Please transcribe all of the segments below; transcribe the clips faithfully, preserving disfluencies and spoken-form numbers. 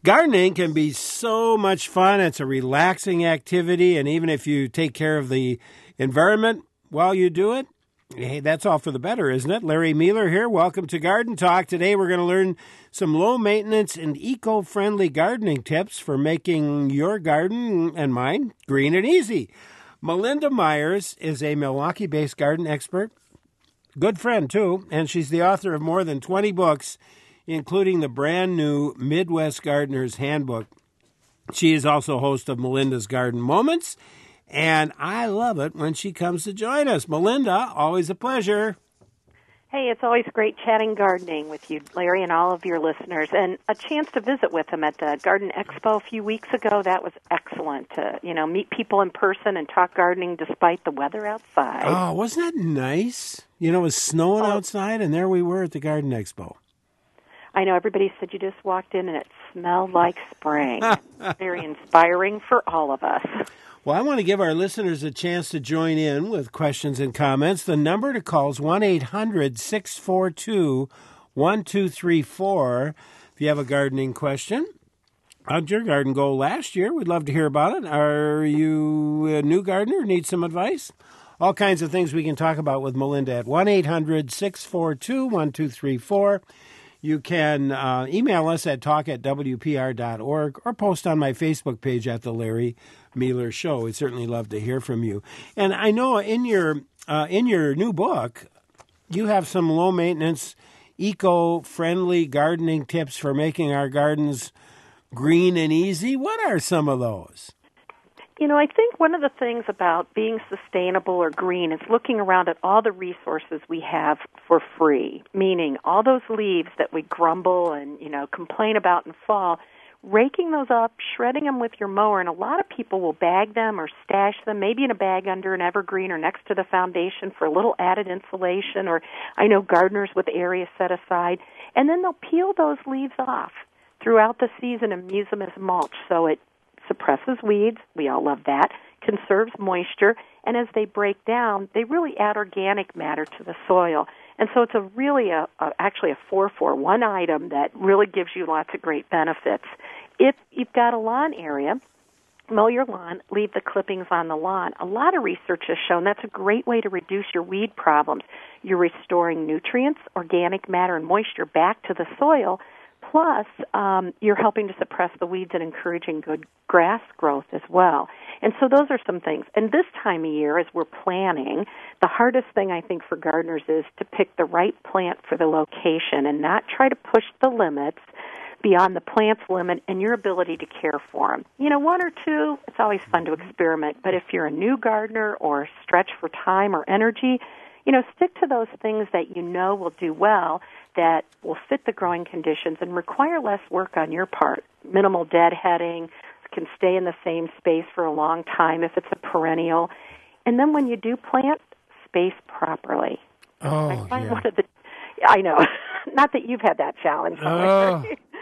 Gardening can be so much fun. It's a relaxing activity, and even if you take care of the environment while you do it, hey, that's all for the better, isn't it? Larry Mealer here. Welcome to Garden Talk. Today we're going to learn some low-maintenance and eco-friendly gardening tips for making your garden and mine green and easy. Melinda Myers is a Milwaukee-based garden expert, good friend too, and she's the author of more than twenty books, including the brand new Midwest Gardener's Handbook. She is also host of Melinda's Garden Moments, and I love it when she comes to join us. Melinda, always a pleasure. Hey, it's always great chatting gardening with you, Larry, and all of your listeners. And a chance to visit with them at the Garden Expo a few weeks ago, that was excellent. To, you know, meet people in person and talk gardening despite the weather outside. Oh, wasn't that nice? You know, it was snowing oh. outside, and there we were at the Garden Expo. I know everybody said you just walked in and it smelled like spring. Very inspiring for all of us. Well, I want to give our listeners a chance to join in with questions and comments. The number to call is one eight hundred six four two one two three four. If you have a gardening question, how'd your garden go last year? We'd love to hear about it. Are you a new gardener? Need some advice? All kinds of things we can talk about with Melinda at one eight hundred six four two one two three four. You can uh, email us at talk at w p r dot org or post on my Facebook page at The Larry Mealer Show. We'd certainly love to hear from you. And I know in your uh, in your new book, you have some low-maintenance, eco-friendly gardening tips for making our gardens green and easy. What are some of those? You know, I think one of the things about being sustainable or green is looking around at all the resources we have for free, meaning all those leaves that we grumble and, you know, complain about in fall, raking those up, shredding them with your mower, and a lot of people will bag them or stash them, maybe in a bag under an evergreen or next to the foundation for a little added insulation, or I know gardeners with areas set aside, and then they'll peel those leaves off throughout the season and use them as mulch, so it suppresses weeds, we all love that, conserves moisture, and as they break down, they really add organic matter to the soil. And so it's a really, a, a actually a four for one item that really gives you lots of great benefits. If you've got a lawn area, mow your lawn, leave the clippings on the lawn. A lot of research has shown that's a great way to reduce your weed problems. You're restoring nutrients, organic matter, and moisture back to the soil. Plus, um, you're helping to suppress the weeds and encouraging good grass growth as well. And so those are some things. And this time of year, as we're planning, the hardest thing I think for gardeners is to pick the right plant for the location and not try to push the limits beyond the plant's limit and your ability to care for them. You know, one or two, it's always fun to experiment. But if you're a new gardener or stretch for time or energy, you know, stick to those things that you know will do well, that will fit the growing conditions and require less work on your part. Minimal deadheading, can stay in the same space for a long time if it's a perennial. And then when you do plant, space properly. Oh, I find yeah. one of the, I know, not that you've had that challenge. Oh.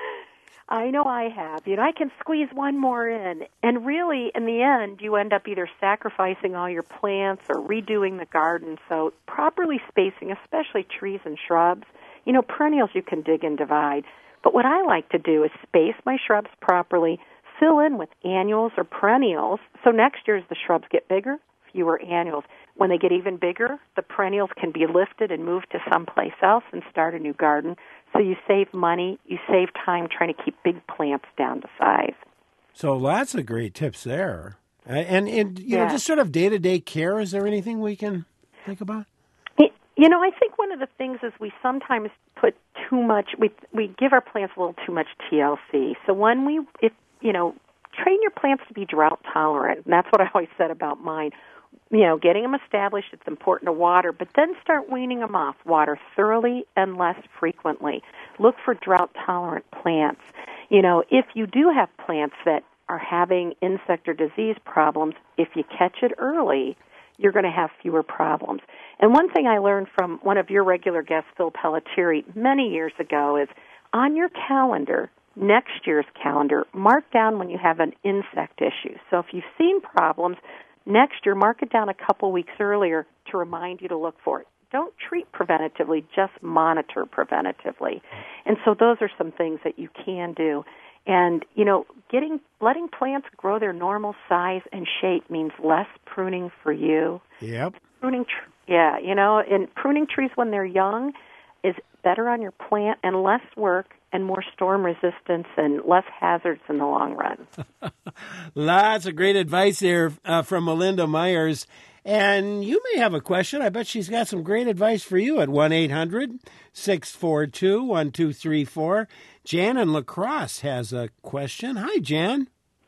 I know I have. You know, I can squeeze one more in. And really, in the end, you end up either sacrificing all your plants or redoing the garden. So properly spacing, especially trees and shrubs. You know, perennials you can dig and divide. But what I like to do is space my shrubs properly, fill in with annuals or perennials. So next year, as the shrubs get bigger, fewer annuals. When they get even bigger, the perennials can be lifted and moved to someplace else and start a new garden. So you save money, you save time trying to keep big plants down to size. So lots of great tips there. Uh, and, and you yeah. know, just sort of day-to-day care, is there anything we can think about? You know, I think one of the things is we sometimes put too much, we we give our plants a little too much T L C. So when we, if you know, train your plants to be drought tolerant, and that's what I always said about mine. You know, getting them established, it's important to water, but then start weaning them off. Water thoroughly and less frequently. Look for drought-tolerant plants. You know, if you do have plants that are having insect or disease problems, if you catch it early, you're going to have fewer problems. And one thing I learned from one of your regular guests, Phil Pelletieri, many years ago is on your calendar, next year's calendar, mark down when you have an insect issue. So if you've seen problems, next year, mark it down a couple weeks earlier to remind you to look for it. Don't treat preventatively, just monitor preventatively. And so those are some things that you can do. And, you know, getting letting plants grow their normal size and shape means less pruning for you. Yep. Pruning, tr- yeah, you know, and pruning trees when they're young is better on your plant and less work and more storm resistance and less hazards in the long run. Lots of great advice there uh, from Melinda Myers. And you may have a question. I bet she's got some great advice for you at one eight hundred six four two one two three four. Jan in La Crosse has a question. Hi, Jan.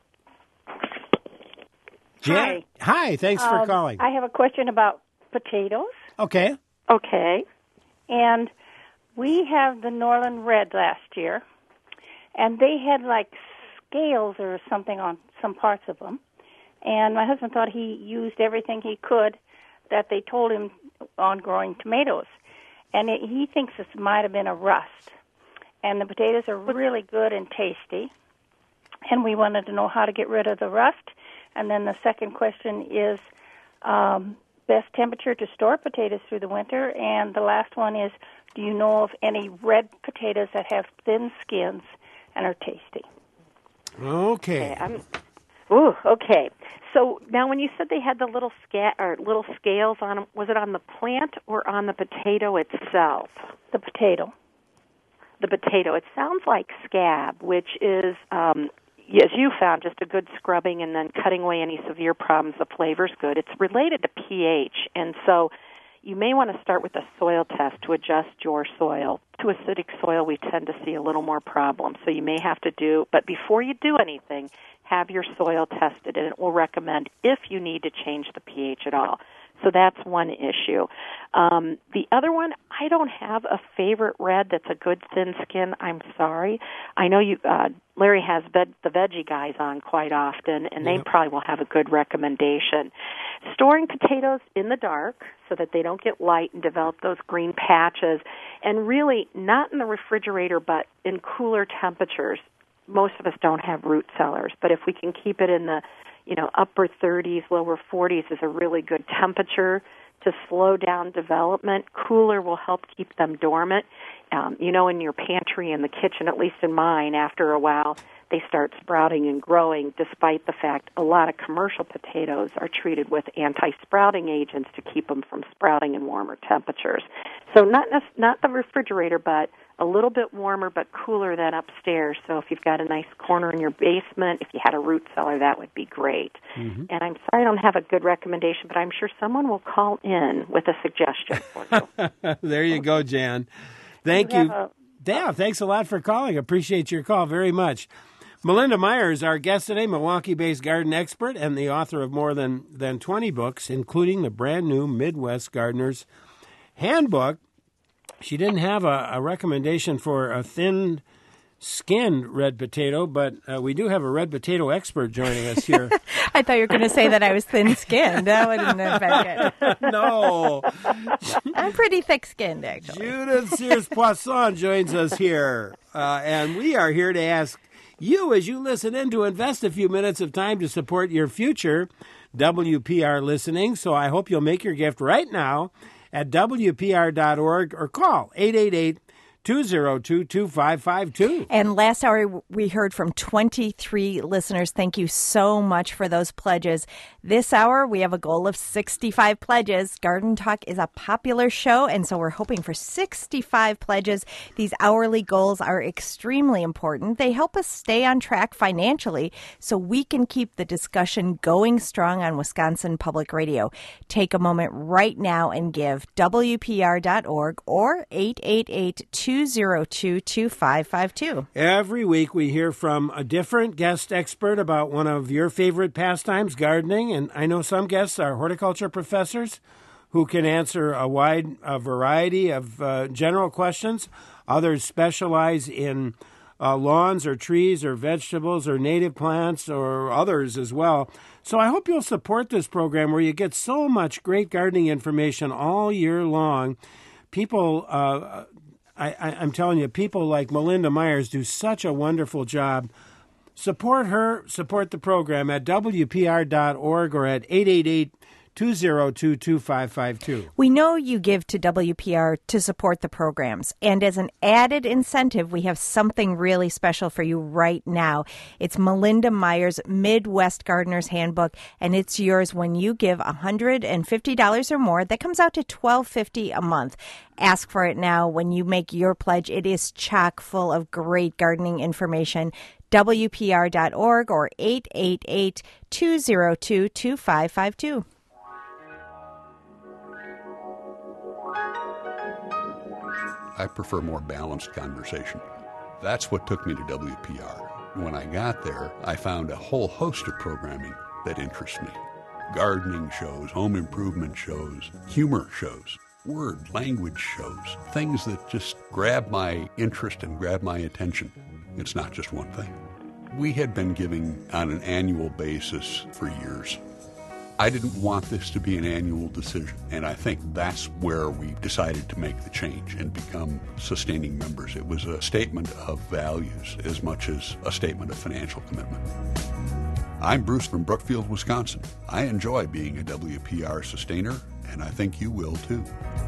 Jan. Hi. Hi, thanks for um, calling. I have a question about potatoes. Okay. Okay. And we have the Norland Red last year, and they had like scales or something on some parts of them. And my husband thought he used everything he could that they told him on growing tomatoes. And it, he thinks this might have been a rust. And the potatoes are really good and tasty. And we wanted to know how to get rid of the rust. And then the second question is um, best temperature to store potatoes through the winter. And the last one is, do you know of any red potatoes that have thin skins and are tasty? Okay. okay I'm, ooh, okay. So now when you said they had the little sca- or little scales on them, was it on the plant or on the potato itself? The potato. The potato. It sounds like scab, which is, um, as you found, just a good scrubbing and then cutting away any severe problems. The flavor's good. It's related to pH, and so you may want to start with a soil test to adjust your soil. To acidic soil, we tend to see a little more problems, so you may have to do, but before you do anything, have your soil tested, and it will recommend if you need to change the pH at all. So that's one issue. Um, the other one, I don't have a favorite red that's a good thin skin. I'm sorry. I know you, uh, Larry has veg, the veggie guys on quite often, and they Yep. probably will have a good recommendation. Storing potatoes in the dark so that they don't get light and develop those green patches, and really not in the refrigerator but in cooler temperatures. Most of us don't have root cellars, but if we can keep it in the you know, upper thirties, lower forties is a really good temperature to slow down development. Cooler will help keep them dormant. Um, you know, in your pantry in the kitchen, at least in mine, after a while, they start sprouting and growing, despite the fact a lot of commercial potatoes are treated with anti-sprouting agents to keep them from sprouting in warmer temperatures. So not not the refrigerator, but a little bit warmer but cooler than upstairs. So if you've got a nice corner in your basement, if you had a root cellar, that would be great. Mm-hmm. And I'm sorry I don't have a good recommendation, but I'm sure someone will call in with a suggestion for you. There you go, Jan. Thank you. you. A- yeah, thanks a lot for calling. Appreciate your call very much. Melinda Myers, our guest today, Milwaukee-based garden expert and the author of more than, than twenty books, including the brand new Midwest Gardener's Handbook. She didn't have a, a recommendation for a thin-skinned red potato, but uh, we do have a red potato expert joining us here. I thought you were going to say that I was thin-skinned. That wouldn't have been good. No. I'm pretty thick-skinned, actually. Judith Sears-Poisson joins us here, uh, and we are here to ask you, as you listen in, to invest a few minutes of time to support your future W P R listening. So I hope you'll make your gift right now at W P R dot org or call eight eight eight, two zero two, two five five two. And last hour, we heard from twenty-three listeners. Thank you so much for those pledges. This hour, we have a goal of sixty-five pledges. Garden Talk is a popular show, and so we're hoping for sixty-five pledges. These hourly goals are extremely important. They help us stay on track financially so we can keep the discussion going strong on Wisconsin Public Radio. Take a moment right now and give W P R dot org or eight eight eight, two zero two, two five five two. Every week we hear from a different guest expert about one of your favorite pastimes, gardening. And I know some guests are horticulture professors who can answer a wide a variety of uh, general questions. Others specialize in uh, lawns or trees or vegetables or native plants or others as well. So I hope you'll support this program where you get so much great gardening information all year long. People, uh, I, I, I'm telling you, people like Melinda Myers do such a wonderful job. Support her, support the program at W P R dot org or at eight eight eight, two zero two, two five five two. We know you give to W P R to support the programs, and as an added incentive, we have something really special for you right now. It's Melinda Meyer's Midwest Gardener's Handbook, and it's yours when you give one hundred fifty dollars or more. That comes out to twelve fifty a month. Ask for it now when you make your pledge. It is chock full of great gardening information. W P R dot org or eight eight eight, two zero two, two five five two. I prefer more balanced conversation. That's what took me to W P R. When I got there, I found a whole host of programming that interests me. Gardening shows, home improvement shows, humor shows, word, language shows, things that just grab my interest and grab my attention. It's not just one thing. We had been giving on an annual basis for years. I didn't want this to be an annual decision, and I think that's where we decided to make the change and become sustaining members. It was a statement of values as much as a statement of financial commitment. I'm Bruce from Brookfield, Wisconsin. I enjoy being a W P R sustainer, and I think you will too.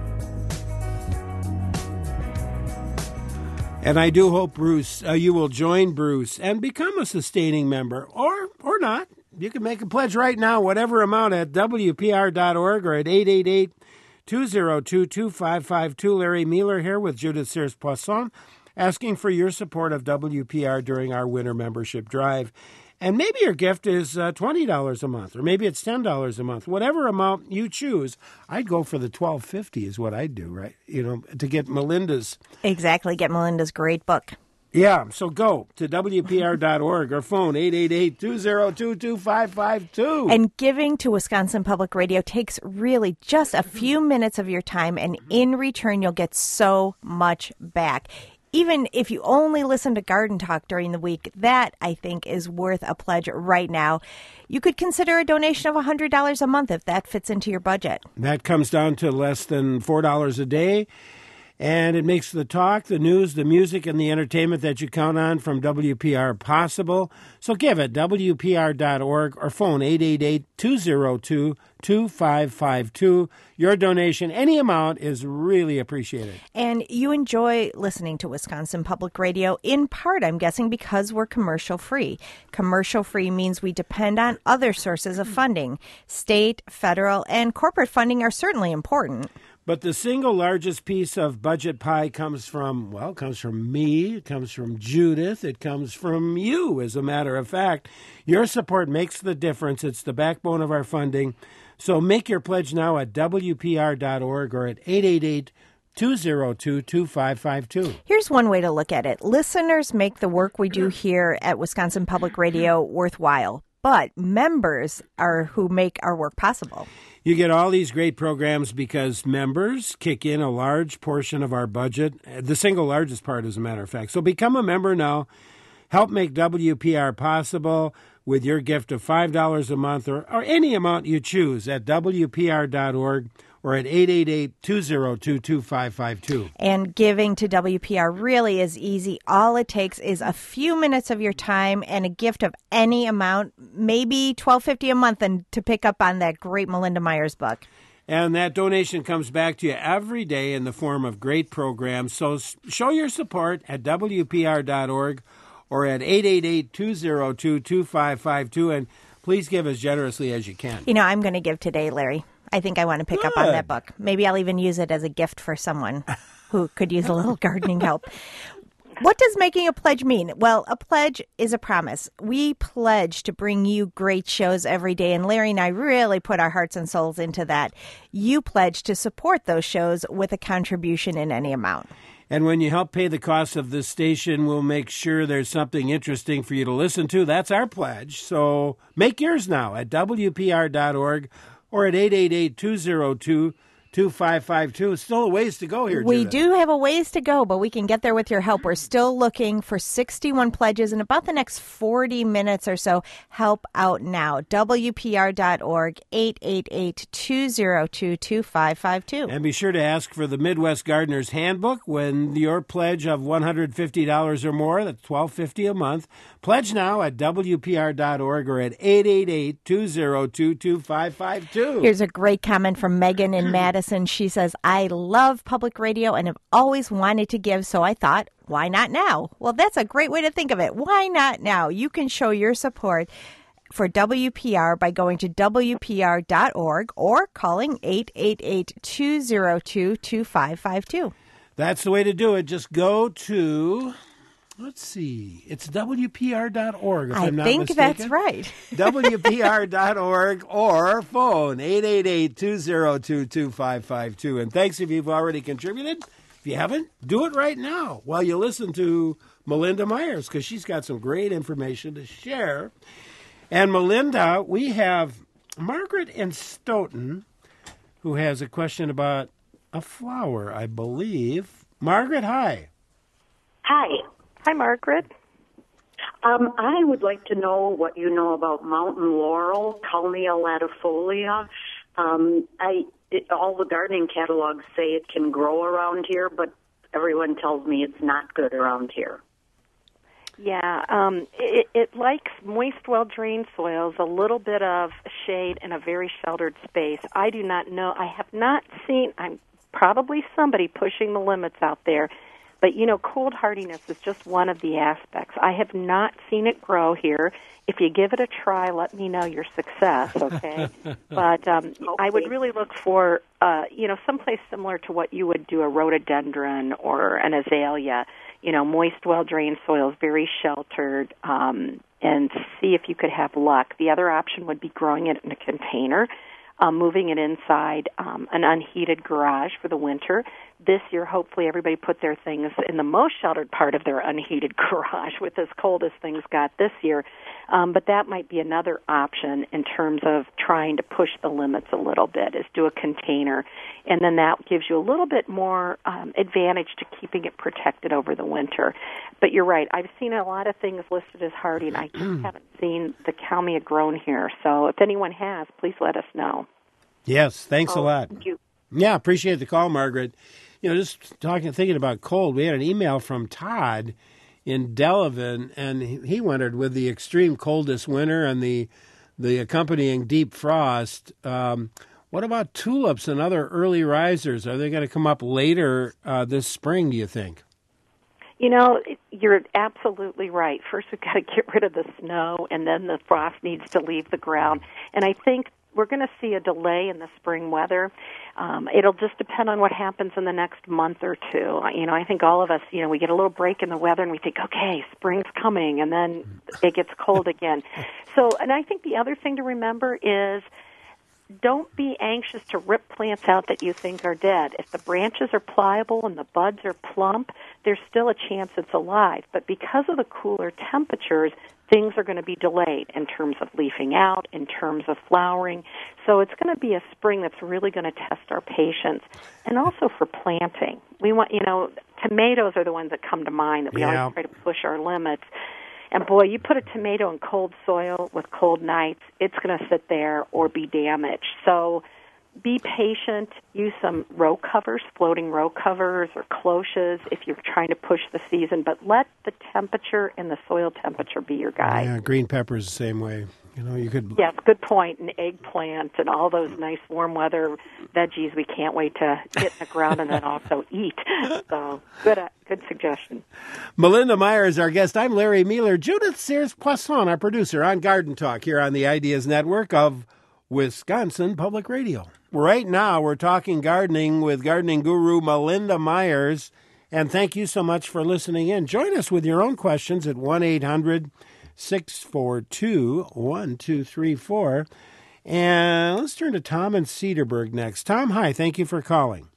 And I do hope, Bruce, uh, you will join Bruce and become a sustaining member, or or not. You can make a pledge right now, whatever amount, at W P R dot org or at eight eight eight, two zero two, two five five two. Larry Mueller here with Judith Sears-Poisson, asking for your support of W P R during our winter membership drive. And maybe your gift is uh, twenty dollars a month, or maybe it's ten dollars a month. Whatever amount you choose, I'd go for the twelve fifty is what I'd do, right? You know, to get Melinda's. Exactly, get Melinda's great book. Yeah, so go to W P R dot org or phone eight eight eight, two zero two, two five five two. And giving to Wisconsin Public Radio takes really just a few minutes of your time, and in return, you'll get so much back. Even if you only listen to Garden Talk during the week, that, I think, is worth a pledge right now. You could consider a donation of one hundred dollars a month if that fits into your budget. That comes down to less than four dollars a day. And it makes the talk, the news, the music, and the entertainment that you count on from W P R possible. So give at W P R dot org or phone eight eight eight, two zero two, two five five two. Your donation, any amount, is really appreciated. And you enjoy listening to Wisconsin Public Radio, in part, I'm guessing, because we're commercial-free. Commercial-free means we depend on other sources of funding. State, federal, and corporate funding are certainly important. But the single largest piece of budget pie comes from, well, it comes from me, it comes from Judith, it comes from you, as a matter of fact. Your support makes the difference. It's the backbone of our funding. So make your pledge now at W P R dot org or at eight eight eight, two zero two, two five five two. Here's one way to look at it. Listeners make the work we do here at Wisconsin Public Radio worthwhile, but members are who make our work possible. You get all these great programs because members kick in a large portion of our budget, the single largest part, as a matter of fact. So become a member now. Help make W P R possible with your gift of five dollars a month or, or any amount you choose at W P R dot org or at eight eight eight, two zero two, two five five two. And giving to W P R really is easy. All it takes is a few minutes of your time and a gift of any amount, maybe twelve fifty a month, and to pick up on that great Melinda Meyer's book. And that donation comes back to you every day in the form of great programs. So show your support at W P R dot org or at eight eight eight, two zero two, two five five two. And please give as generously as you can. You know, I'm going to give today, Larry. I think I want to pick Good. up on that book. Maybe I'll even use it as a gift for someone who could use a little gardening help. What does making a pledge mean? Well, a pledge is a promise. We pledge to bring you great shows every day, and Larry and I really put our hearts and souls into that. You pledge to support those shows with a contribution in any amount. And when you help pay the cost of this station, we'll make sure there's something interesting for you to listen to. That's our pledge. So make yours now at W P R dot org or at eight eight eight, two zero two, two two five five two. Still a ways to go here, We Judith. do have a ways to go, but we can get there with your help. We're still looking for sixty-one pledges in about the next forty minutes or so. Help out now. W P R dot org, eight eight eight, two zero two, two five five two. And be sure to ask for the Midwest Gardener's Handbook when your pledge of one hundred fifty dollars or more, that's twelve fifty a month. Pledge now at W P R dot org or at eight eight eight, two zero two, two five five two. Here's a great comment from Megan in Madison. She says, I love public radio and have always wanted to give, so I thought, why not now? Well, that's a great way to think of it. Why not now? You can show your support for W P R by going to W P R dot org or calling eight eight eight, two zero two, two five five two. That's the way to do it. Just go to, let's see, it's W P R dot org, if I I'm not think mistaken. that's right. W P R dot org or phone eight eight eight, two zero two, two five five two. And thanks if you've already contributed. If you haven't, do it right now while you listen to Melinda Myers, because she's got some great information to share. And Melinda, we have Margaret in Stoughton, who has a question about a flower, I believe. Margaret, hi. Hi. Hi, Margaret. Um, I would like to know what you know about mountain laurel, Kalmia latifolia. Um, I it, all the gardening catalogs say it can grow around here, but everyone tells me it's not good around here. Yeah, um, it, it likes moist, well-drained soils, a little bit of shade, and a very sheltered space. I do not know. I have not seen, I'm probably somebody pushing the limits out there, but, you know, cold hardiness is just one of the aspects. I have not seen it grow here. If you give it a try, let me know your success, okay? But um, okay. I would really look for, uh, you know, someplace similar to what you would do a rhododendron or an azalea. You know, moist, well-drained soils, very sheltered, um, and see if you could have luck. The other option would be growing it in a container, um, moving it inside um, an unheated garage for the winter. This year, hopefully, everybody put their things in the most sheltered part of their unheated garage with as cold as things got this year. Um, but that might be another option in terms of trying to push the limits a little bit, is do a container. And then that gives you a little bit more um, advantage to keeping it protected over the winter. But you're right. I've seen a lot of things listed as hardy, and I just haven't seen the Kalmia grown here. So if anyone has, please let us know. Yes, thanks oh, a lot. Thank you. Yeah, appreciate the call, Margaret. You know, just talking, thinking about cold, we had an email from Todd in Delavan, and he wondered, with the extreme coldest winter and the the accompanying deep frost, um, what about tulips and other early risers? Are they going to come up later uh, this spring, do you think? You know, you're absolutely right. First, we've got to get rid of the snow, and then the frost needs to leave the ground. And I think we're going to see a delay in the spring weather. Um, it'll just depend on what happens in the next month or two. You know, I think all of us, you know, we get a little break in the weather and we think, okay, spring's coming, and then it gets cold again. So, and I think the other thing to remember is don't be anxious to rip plants out that you think are dead. If the branches are pliable and the buds are plump, there's still a chance it's alive. But because of the cooler temperatures, things are going to be delayed in terms of leafing out, in terms of flowering. So it's going to be a spring that's really going to test our patience. And also for planting. We want, you know, tomatoes are the ones that come to mind that we Yeah. always try to push our limits. And boy, you put a tomato in cold soil with cold nights, it's going to sit there or be damaged. So be patient. Use some row covers, floating row covers or cloches if you're trying to push the season. But let the temperature and the soil temperature be your guide. Yeah, green peppers the same way. You know, you could. Yes, good point. And eggplant and all those nice warm weather veggies we can't wait to get in the ground and then also eat. So good, uh, good suggestion. Melinda Myers, our guest. I'm Larry Mueller. Judith Sears-Poisson, our producer on Garden Talk here on the Ideas Network of Wisconsin Public Radio. Right now, we're talking gardening with gardening guru Melinda Myers. And thank you so much for listening in. Join us with your own questions at one eight hundred six four two one two three four. And let's turn to Tom in Cedarburg next. Tom, hi. Thank you for calling.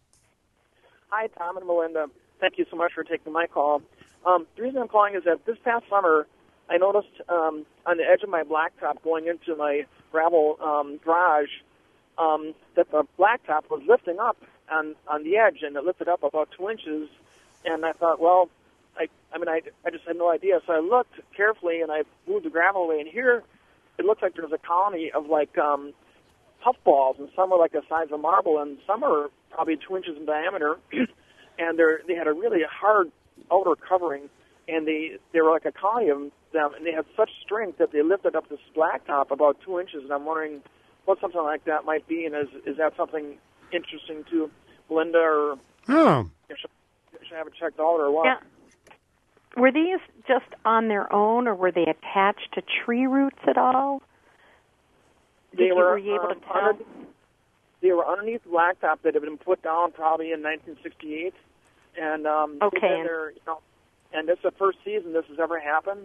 Hi, Tom and Melinda. Thank you so much for taking my call. Um, the reason I'm calling is that this past summer, I noticed um, on the edge of my blacktop going into my gravel um, garage, um, that the blacktop was lifting up on on the edge, and it lifted up about two inches. And I thought, well, I I mean, I I just had no idea. So I looked carefully, and I moved the gravel away, and here it looked like there was a colony of like um, puffballs, and some were like the size of marble, and some are probably two inches in diameter, and they they had a really hard outer covering, and they they were like a colony of them, and they had such strength that they lifted up this blacktop about two inches. And I'm wondering what something like that might be, and is is that something interesting to Melinda, or oh, should, should I have it checked out, or what? Yeah. Were these just on their own, or were they attached to tree roots at all? Did They you, were, were you able um, to tell? Under, they were underneath the blacktop that had been put down probably in nineteen sixty-eight, and um, Okay. they've been there, you know, and this is the first season this has ever happened.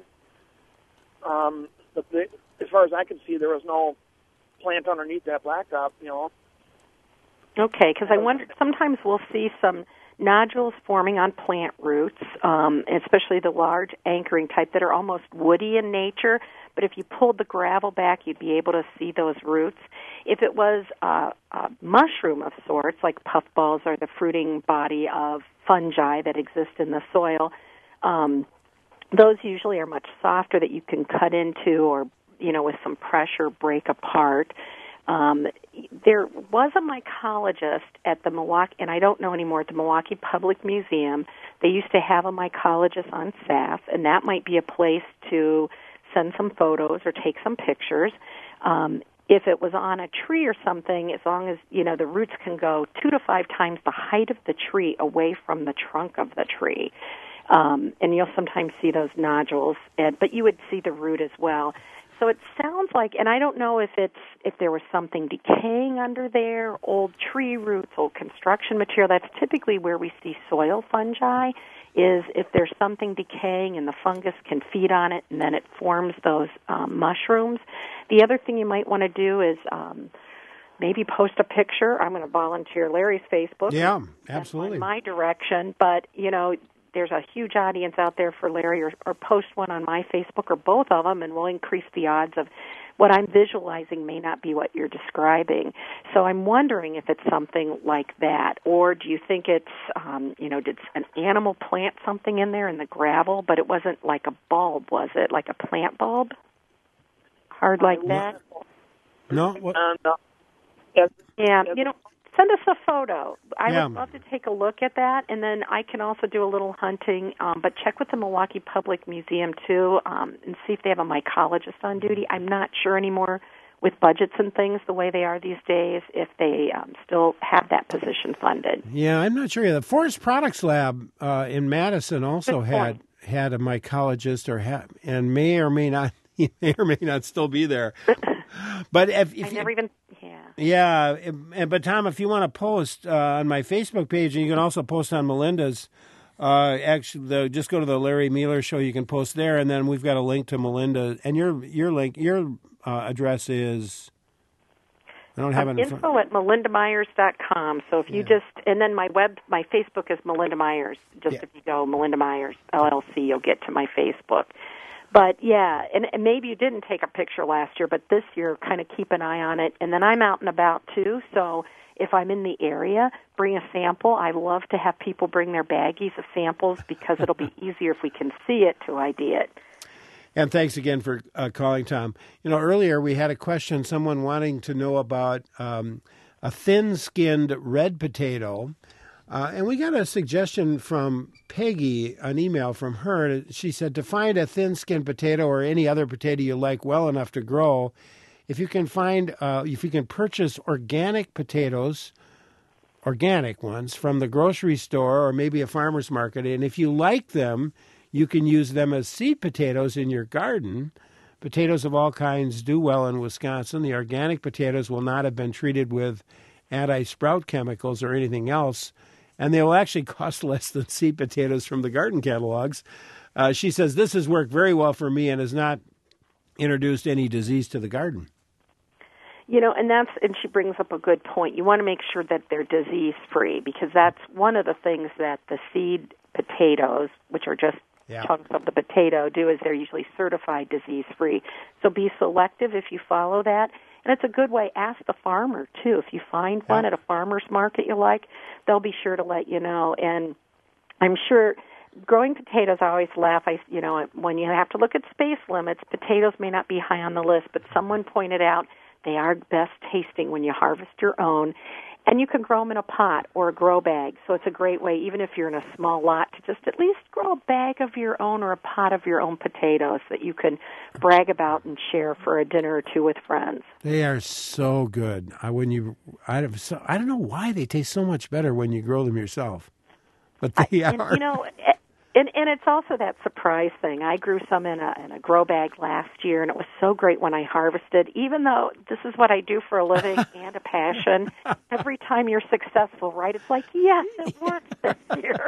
Um, but they, as far as I can see, there was no plant underneath that blacktop, you know. Okay, because I wonder, sometimes we'll see some nodules forming on plant roots, um, especially the large anchoring type that are almost woody in nature. But if you pulled the gravel back, you'd be able to see those roots. If it was a, a mushroom of sorts, like puffballs or the fruiting body of fungi that exist in the soil, um, those usually are much softer that you can cut into or, you know, with some pressure break apart. Um, there was a mycologist at the Milwaukee, and I don't know anymore, at the Milwaukee Public Museum. They used to have a mycologist on staff, and that might be a place to send some photos or take some pictures. Um, if it was on a tree or something, as long as, you know, the roots can go two to five times the height of the tree away from the trunk of the tree. Um, and you'll sometimes see those nodules, and, but you would see the root as well. So it sounds like, and I don't know if it's if there was something decaying under there, old tree roots, old construction material. That's typically where we see soil fungi, is if there's something decaying and the fungus can feed on it, and then it forms those um, mushrooms. The other thing you might want to do is um, maybe post a picture. I'm going to volunteer Larry's Facebook. yeah, absolutely. In my direction, but, you know, there's a huge audience out there for Larry, or, or post one on my Facebook, or both of them, and we'll increase the odds of what I'm visualizing may not be what you're describing. So I'm wondering if it's something like that, or do you think it's, um, you know, did an animal plant something in there in the gravel, but it wasn't like a bulb, was it? Like a plant bulb? Hard like that? No? What? And, uh, and, Yeah, and, you know, send us a photo. I Yeah. would love to take a look at that, and then I can also do a little hunting, um, but check with the Milwaukee Public Museum, too, um, and see if they have a mycologist on duty. I'm not sure anymore with budgets and things the way they are these days if they um, still have that position funded. Yeah, I'm not sure. The Forest Products Lab uh, in Madison also Good had point. had a mycologist, or ha- and may or may not, he may or may not still be there. But if, if I you, never even, yeah. Yeah, and, but Tom, if you want to post uh, on my Facebook page, and you can also post on Melinda's, uh, actually, the, just go to the Larry Mueller Show. You can post there, and then we've got a link to Melinda. And your your link, your uh, address is. I don't have Um, it in front. info at melinda myers dot com. So if you Yeah. just, and then my web, my Facebook is Melinda Myers. Just Yeah. if you go Melinda Myers L L C, you'll get to my Facebook. But yeah, and, and maybe you didn't take a picture last year, but this year, kind of keep an eye on it. And then I'm out and about too, so if I'm in the area, bring a sample. I love to have people bring their baggies of samples because it'll be easier if we can see it to I D it. And thanks again for uh, calling, Tom. You know, earlier we had a question, someone wanting to know about um, a thin-skinned red potato. Uh, and we got a suggestion from Peggy, an email from her. She said to find a thin-skinned potato or any other potato you like well enough to grow, if you can find, uh, if you can purchase organic potatoes, organic ones, from the grocery store or maybe a farmer's market, and if you like them, you can use them as seed potatoes in your garden. Potatoes of all kinds do well in Wisconsin. The organic potatoes will not have been treated with anti-sprout chemicals or anything else, and they will actually cost less than seed potatoes from the garden catalogs. Uh, she says, this has worked very well for me and has not introduced any disease to the garden. You know, and that's, and she brings up a good point. You want to make sure that they're disease-free, because that's one of the things that the seed potatoes, which are just Yeah. chunks of the potato, do, is they're usually certified disease-free. So be selective if you follow that. And it's a good way. Ask the farmer, too. If you find one Yeah. at a farmer's market you like, they'll be sure to let you know. And I'm sure growing potatoes, I always laugh. I, you know, when you have to look at space limits, potatoes may not be high on the list, but someone pointed out they are best tasting when you harvest your own. And you can grow them in a pot or a grow bag. So it's a great way, even if you're in a small lot, to just at least grow a bag of your own or a pot of your own potatoes that you can brag about and share for a dinner or two with friends. They are so good. I when you, I don't, so, I don't know why they taste so much better when you grow them yourself, but they I, and, are. You know, and and it's also that surprise thing. I grew some in a in a grow bag last year, and it was so great when I harvested. Even though this is what I do for a living and a passion, every time you're successful, right? It's like, yes, it worked this year.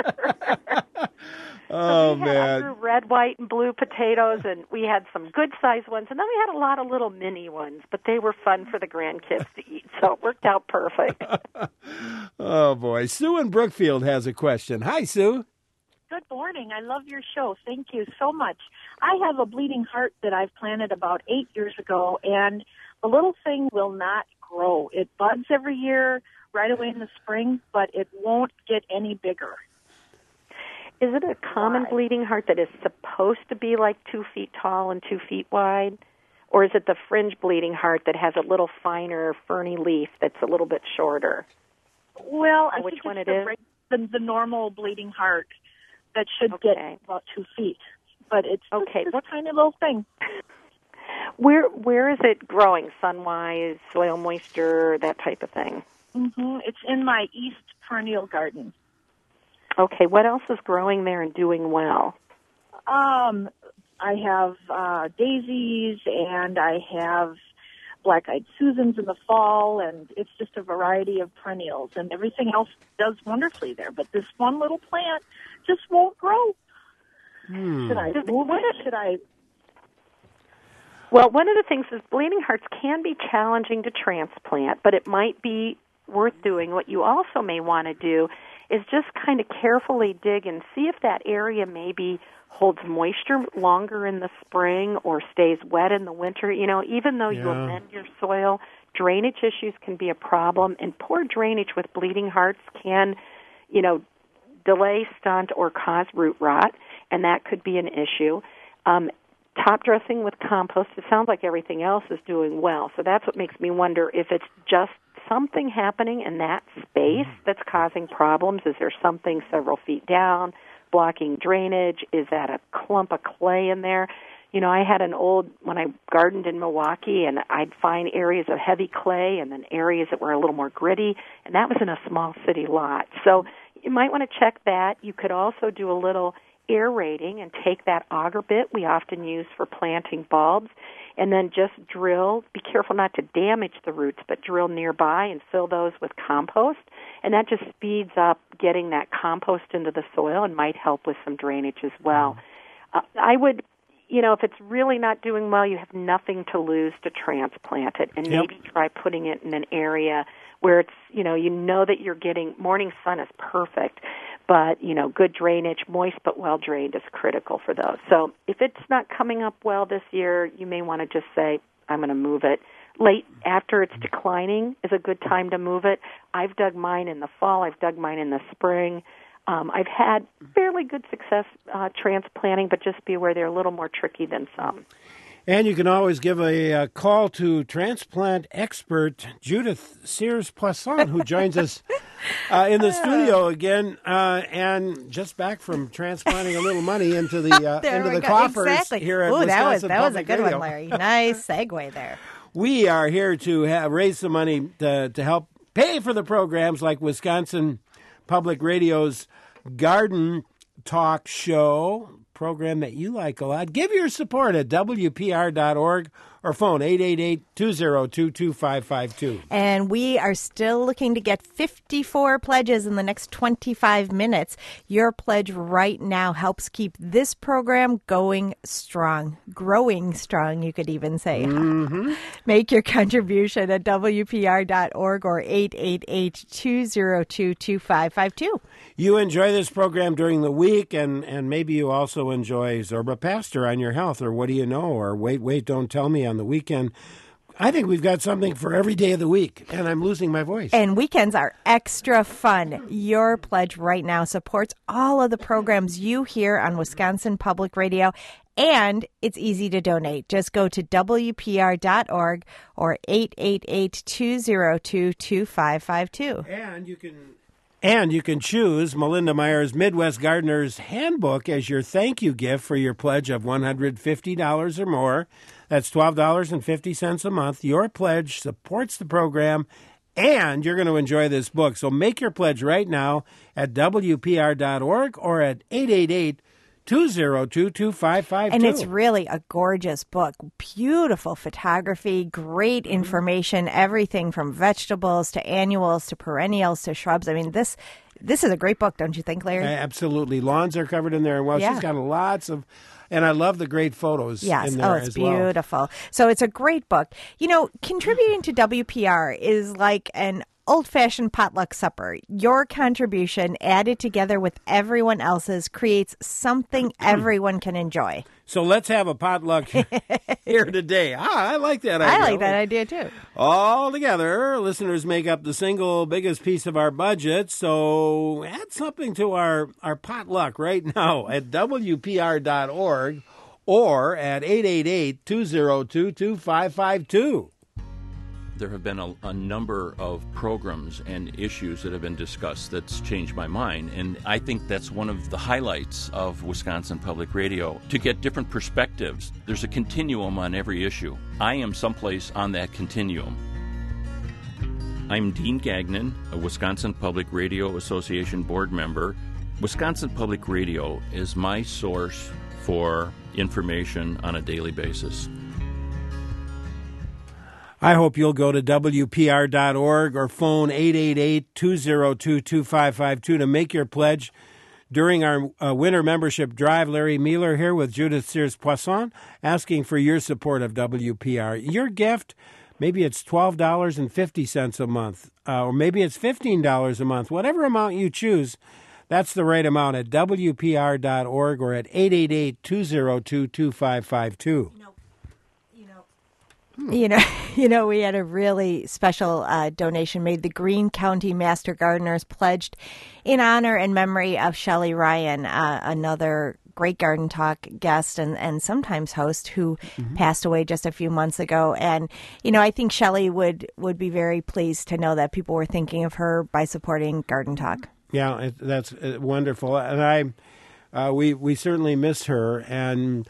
Oh, so we had, man. I grew red, white, and blue potatoes, and we had some good-sized ones, and then we had a lot of little mini ones, but they were fun for the grandkids to eat, so it worked out perfect. Oh, boy. Sue in Brookfield has a question. Hi, Sue. Good morning. I love your show. Thank you so much. I have a bleeding heart that I've planted about eight years ago, and the little thing will not grow. It buds every year right away in the spring, but it won't get any bigger. Is it a common Why? bleeding heart that is supposed to be like two feet tall and two feet wide? Or is it the fringe bleeding heart that has a little finer ferny leaf that's a little bit shorter? Well, I Which think one it's it the, is? reg- the, the normal bleeding heart that should Okay. get about two feet. But it's Okay, just what- this tiny little thing. Where Where is it growing? Sunwise, soil moisture, that type of thing? hmm It's in my east perennial garden. Okay, what else is growing there and doing well? Um, I have uh, daisies, and I have black-eyed Susans in the fall, and it's just a variety of perennials, and everything else does wonderfully there. But this one little plant just won't grow. Hmm. Should I move it? Should I? Well, one of the things is bleeding hearts can be challenging to transplant, but it might be worth doing. What you also may want to do is just kind of carefully dig and see if that area maybe holds moisture longer in the spring or stays wet in the winter. You know, even though you Yeah. amend your soil, drainage issues can be a problem, and poor drainage with bleeding hearts can, you know, delay, stunt, or cause root rot, and that could be an issue. Um, top dressing with compost, it sounds like everything else is doing well, so that's what makes me wonder if it's just something happening in that space that's causing problems. Is there something several feet down blocking drainage? Is that a clump of clay in there? You know, I had an old, when I gardened in Milwaukee, and I'd find areas of heavy clay and then areas that were a little more gritty, and that was in a small city lot. So you might want to check that. You could also do a little aerating and take that auger bit we often use for planting bulbs, and then just drill. Be careful not to damage the roots, but drill nearby and fill those with compost, and that just speeds up getting that compost into the soil and might help with some drainage as well. Uh, I would, you know, if it's really not doing well, you have nothing to lose to transplant it, and Yep. maybe try putting it in an area where it's, you know, you know that you're getting, morning sun is perfect, but, you know, good drainage, moist but well drained is critical for those. So if it's not coming up well this year, you may want to just say, I'm going to move it. Late after it's declining is a good time to move it. I've dug mine in the fall. I've dug mine in the spring. Um, I've had fairly good success uh, transplanting, but just be aware they're a little more tricky than some. And you can always give a, uh call to transplant expert Judith Sears-Poisson, who joins us uh, in the studio again, uh, and just back from transplanting a little money into the uh, There into we the go. coffers Exactly. here at Ooh, Wisconsin that was that was a Public good Radio. one, Larry. Nice segue there. We are here to have, raise some money to, to help pay for the programs like Wisconsin Public Radio's Garden Talk Show, program that you like a lot. Give your support at W P R dot org or phone eight eight eight, two zero two, two five five two. And we are still looking to get fifty-four pledges in the next twenty-five minutes. Your pledge right now helps keep this program going strong, growing strong, you could even say. Mm-hmm. Make your contribution at W P R dot org or eight eight eight, two zero two, two five five two. You enjoy this program during the week, and, and maybe you also enjoy Zorba Pastor on your health, or What Do You Know, or Wait, Wait, Don't Tell Me on the weekend. I think we've got something for every day of the week, and I'm losing my voice. And weekends are extra fun. Your pledge right now supports all of the programs you hear on Wisconsin Public Radio, and it's easy to donate. Just go to W P R dot org or eight eight eight, two zero two, two five five two. And you can and you can choose Melinda Meyer's Midwest Gardener's Handbook as your thank you gift for your pledge of one hundred fifty dollars or more. That's twelve dollars and fifty cents a month. Your pledge supports the program, and you're going to enjoy this book. So make your pledge right now at W P R dot org or at eight eight eight, two zero two, two five five two. And it's really a gorgeous book. Beautiful photography, great information, everything from vegetables to annuals to perennials to shrubs. I mean, this this is a great book, don't you think, Larry? Absolutely. Lawns are covered in there. Well, yeah. She's got lots of... And I love the great photos yes. in there oh, it's as well. beautiful. So it's a great book. You know, contributing to W P R is like an old-fashioned potluck supper. Your contribution, added together with everyone else's, creates something everyone can enjoy. So let's have a potluck here today. Ah, I like that idea. I like that idea, too. All together, listeners make up the single biggest piece of our budget. So add something to our, our potluck right now at W P R dot org or at eight eight eight, two zero two, two five five two. There have been a, a number of programs and issues that have been discussed that's changed my mind, and I think that's one of the highlights of Wisconsin Public Radio, to get different perspectives. There's a continuum on every issue. I am someplace on that continuum. I'm Dean Gagnon, a Wisconsin Public Radio Association board member. Wisconsin Public Radio is my source for information on a daily basis. I hope you'll go to W P R dot org or phone eight eight eight, two zero two, two five five two to make your pledge during our uh, winter membership drive. Larry Mueller here with Judith Sears-Poisson asking for your support of W P R. Your gift, maybe it's twelve dollars and fifty cents a month, uh, or maybe it's fifteen dollars a month. Whatever amount you choose, that's the right amount at W P R dot org or at eight eight eight, two zero two, two five five two. You know, you know, we had a really special uh, donation made. The Greene County Master Gardeners pledged in honor and memory of Shelley Ryan, uh, another great Garden Talk guest and, and sometimes host who mm-hmm. passed away just a few months ago. And, you know, I think Shelley would, would be very pleased to know that people were thinking of her by supporting Garden Talk. Yeah, it, that's uh, wonderful. And I, uh, we, we certainly miss her. And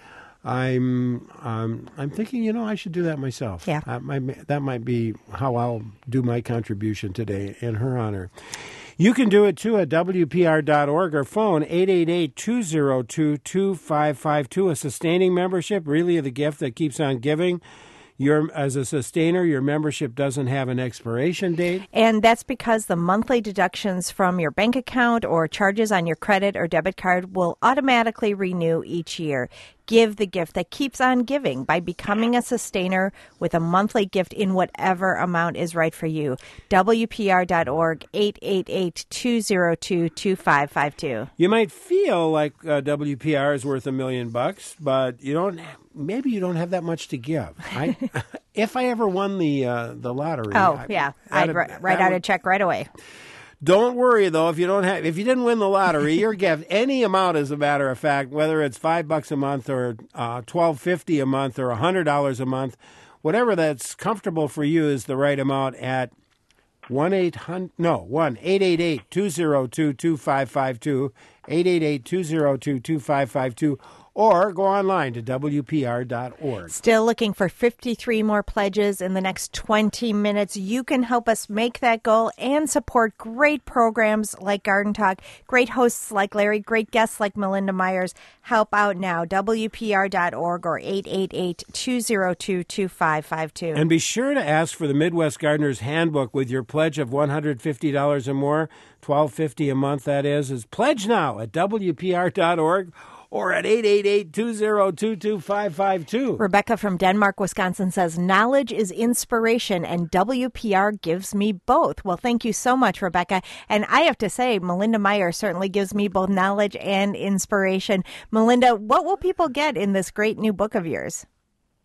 I'm um, I'm thinking, you know, I should do that myself. Yeah. That might, that might be how I'll do my contribution today in her honor. You can do it, too, at W P R dot org or phone eight eight eight, two zero two, two five five two. A sustaining membership, really the gift that keeps on giving. You're, as a sustainer, your membership doesn't have an expiration date. And that's because the monthly deductions from your bank account or charges on your credit or debit card will automatically renew each year. Give the gift that keeps on giving by becoming a sustainer with a monthly gift in whatever amount is right for you. W P R dot org, eight eight eight, two zero two, two five five two. You might feel like uh, W P R is worth a million bucks, but you don't. Maybe you don't have that much to give. I, if I ever won the uh, the lottery, oh I, yeah, I'd write, write out would, a check right away. Don't worry though, if you don't have, if you didn't win the lottery, your gift, any amount, as a matter of fact, whether it's five bucks a month or uh, twelve fifty a month or a hundred dollars a month, whatever that's comfortable for you is the right amount at one eight hundred no one eight eight eight, two zero two, two five five two, eight eight eight, two zero two, two five five two. Or go online to W P R dot org. Still looking for fifty-three more pledges in the next twenty minutes. You can help us make that goal and support great programs like Garden Talk, great hosts like Larry, great guests like Melinda Myers. Help out now, W P R dot org or eight eight eight, two zero two, two five five two. And be sure to ask for the Midwest Gardener's Handbook with your pledge of one hundred fifty dollars or more, twelve fifty a month that is, is pledge now at W P R dot org. Or at eight eight eight, two zero two, two five five two. Rebecca from Denmark, Wisconsin says, knowledge is inspiration and W P R gives me both. Well, thank you so much, Rebecca. And I have to say, Melinda Meyer certainly gives me both knowledge and inspiration. Melinda, what will people get in this great new book of yours?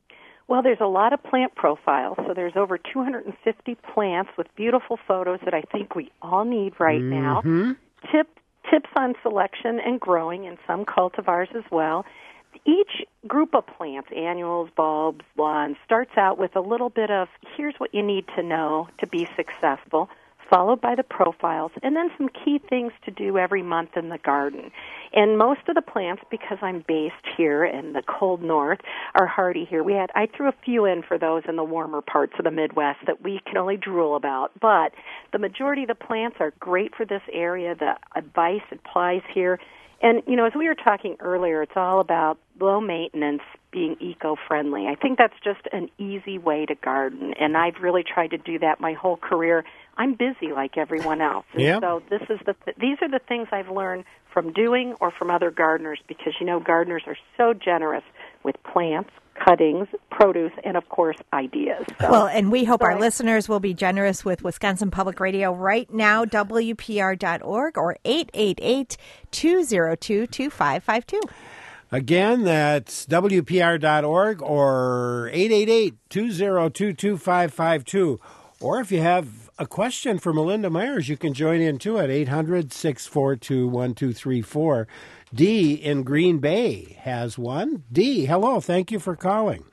Well, there's a lot of plant profiles. So there's over two hundred fifty plants with beautiful photos that I think we all need right mm-hmm. now. Tip, tips on selection and growing, and some cultivars as well. Each group of plants, annuals, bulbs, lawns, starts out with a little bit of, here's what you need to know to be successful, followed by the profiles, and then some key things to do every month in the garden. And most of the plants, because I'm based here in the cold north, are hardy here. We had I threw a few in for those in the warmer parts of the Midwest that we can only drool about. But the majority of the plants are great for this area. The advice applies here. And, you know, as we were talking earlier, it's all about low maintenance, being eco-friendly. I think that's just an easy way to garden, and I've really tried to do that my whole career. I'm busy like everyone else. And yep. so this is the th- these are the things I've learned from doing or from other gardeners, because, you know, gardeners are so generous with plants, cuttings, produce, and, of course, ideas. So, well, and we hope so our I, listeners will be generous with Wisconsin Public Radio right now, W P R dot org or eight eight eight, two oh two, two five five two. Again, that's W P R dot org or eight eight eight, two oh two, two five five two. Or if you have a question for Melinda Myers, you can join in too at eight hundred, six four two, one two three four. Dee in Green Bay has one. Dee, hello. Thank you for calling.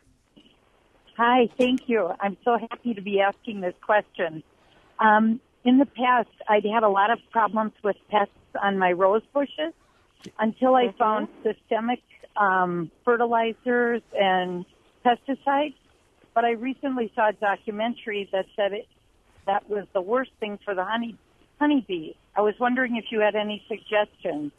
Hi, thank you. I'm so happy to be asking this question. Um, in the past, I'd had a lot of problems with pests on my rose bushes until I mm-hmm. found systemic um, fertilizers and pesticides. But I recently saw a documentary that said it, that was the worst thing for the honey honeybee. I was wondering if you had any suggestions.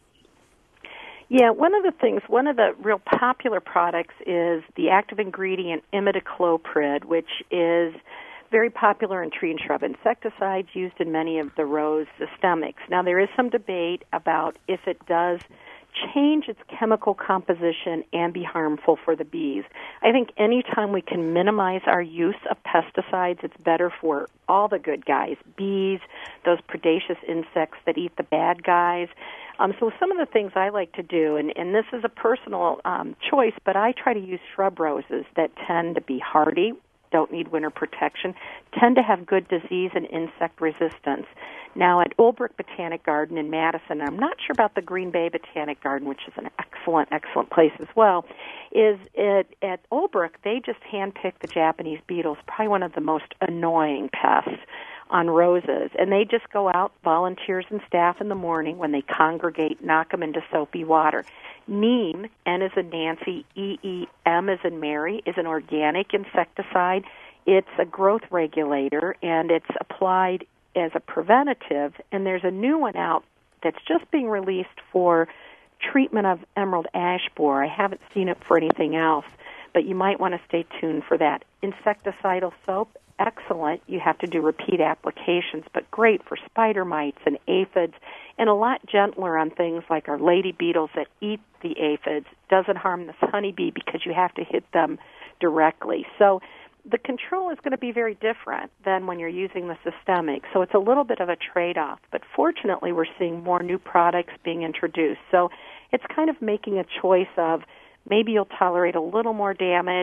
Yeah, one of the things, one of the real popular products is the active ingredient imidacloprid, which is very popular in tree and shrub insecticides used in many of the rose systemics. Now, there is some debate about if it does change its chemical composition and be harmful for the bees. I think anytime we can minimize our use of pesticides, it's better for all the good guys, bees, those predaceous insects that eat the bad guys. Um, so some of the things I like to do, and, and this is a personal um, choice, but I try to use shrub roses that tend to be hardy, don't need winter protection, tend to have good disease and insect resistance. Now, at Olbrich Botanic Garden in Madison, I'm not sure about the Green Bay Botanic Garden, which is an excellent, excellent place as well, is it, at Olbrich, they just handpick the Japanese beetles, probably one of the most annoying pests on roses, and they just go out, volunteers and staff in the morning when they congregate, knock them into soapy water. Neem, N as in Nancy, E E M as in Mary, is an organic insecticide. It's a growth regulator, and it's applied as a preventative, and there's a new one out that's just being released for treatment of emerald ash borer. I haven't seen it for anything else, but you might want to stay tuned for that. Insecticidal soap, excellent. You have to do repeat applications, but great for spider mites and aphids, and a lot gentler on things like our lady beetles that eat the aphids. Doesn't harm the honeybee because you have to hit them directly. So the control is going to be very different than when you're using the systemic. So it's a little bit of a trade-off. But fortunately, we're seeing more new products being introduced. So it's kind of making a choice of maybe you'll tolerate a little more damage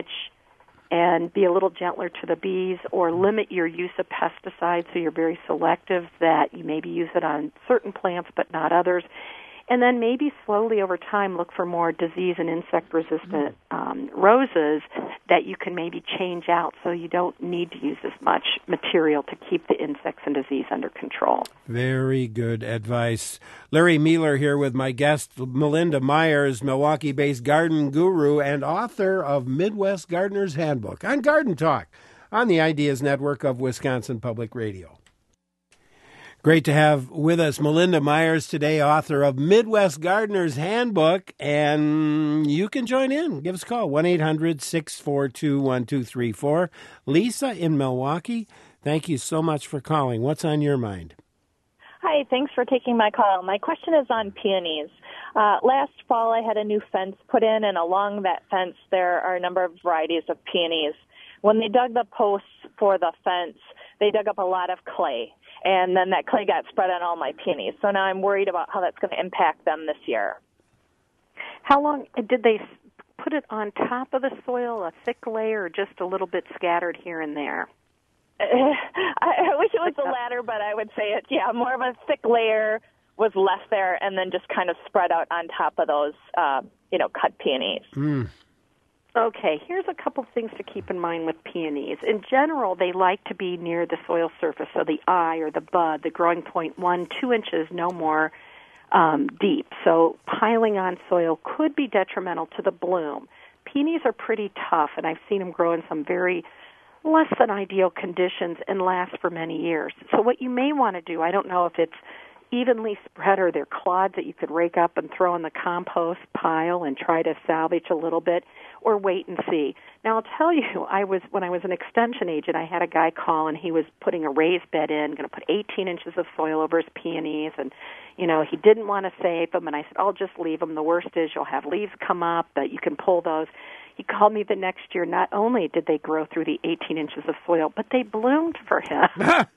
and be a little gentler to the bees, or limit your use of pesticides so you're very selective that you maybe use it on certain plants but not others. And then maybe slowly over time look for more disease and insect-resistant um, roses that you can maybe change out so you don't need to use as much material to keep the insects and disease under control. Very good advice. Larry Mueller here with my guest, Melinda Myers, Milwaukee-based garden guru and author of Midwest Gardener's Handbook on Garden Talk on the Ideas Network of Wisconsin Public Radio. Great to have with us Melinda Myers today, author of Midwest Gardener's Handbook, and you can join in. Give us a call, one eight hundred, six four two, one two three four. Lisa in Milwaukee, thank you so much for calling. What's on your mind? Hi, thanks for taking my call. My question is on peonies. Uh, last fall, I had a new fence put in, and along that fence, there are a number of varieties of peonies. When they dug the posts for the fence, they dug up a lot of clay. And then that clay got spread on all my peonies. So now I'm worried about how that's going to impact them this year. How long did they put put it on top of the soil, a thick layer, or just a little bit scattered here and there? I wish it was the latter, but I would say it, yeah, more of a thick layer was left there and then just kind of spread out on top of those, uh, you know, cut peonies. Mm. Okay, here's a couple things to keep in mind with peonies. In general, they like to be near the soil surface, so the eye or the bud, the growing point, one, two inches, no more um, deep. So piling on soil could be detrimental to the bloom. Peonies are pretty tough, and I've seen them grow in some very less than ideal conditions and last for many years. So what you may want to do, I don't know if it's evenly spread or they're clods that you could rake up and throw in the compost pile and try to salvage a little bit, or wait and see. Now, I'll tell you, I was when I was an extension agent, I had a guy call, and he was putting a raised bed in, going to put eighteen inches of soil over his peonies, and, you know, he didn't want to save them, and I said, I'll just leave them. The worst is you'll have leaves come up, but you can pull those. He called me the next year. Not only did they grow through the eighteen inches of soil, but they bloomed for him.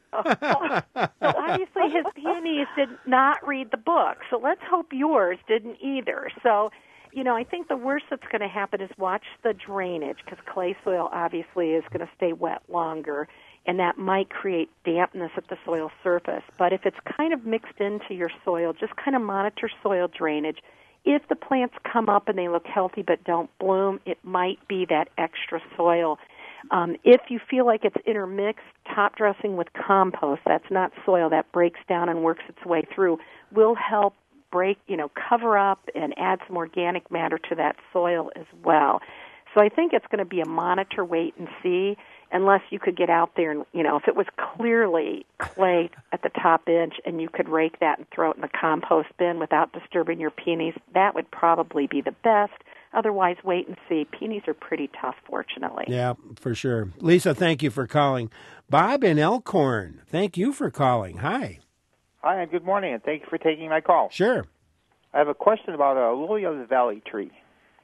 so, so obviously his peonies did not read the book. So let's hope yours didn't either. So, you know, I think the worst that's going to happen is watch the drainage, because clay soil obviously is going to stay wet longer, and that might create dampness at the soil surface. But if it's kind of mixed into your soil, just kind of monitor soil drainage. If the plants come up and they look healthy but don't bloom, it might be that extra soil. Um, if you feel like it's intermixed, top dressing with compost, that's not soil, that breaks down and works its way through, will help break, you know, cover up and add some organic matter to that soil as well. So I think it's going to be a monitor, wait and see, unless you could get out there and, you know, if it was clearly clay at the top inch and you could rake that and throw it in the compost bin without disturbing your peonies, that would probably be the best. Otherwise, wait and see. Peonies are pretty tough, fortunately. Yeah, for sure. Lisa, thank you for calling. Bob in Elkhorn, thank you for calling. Hi. Hi, and good morning, and thank you for taking my call. Sure. I have a question about a lily of the valley tree.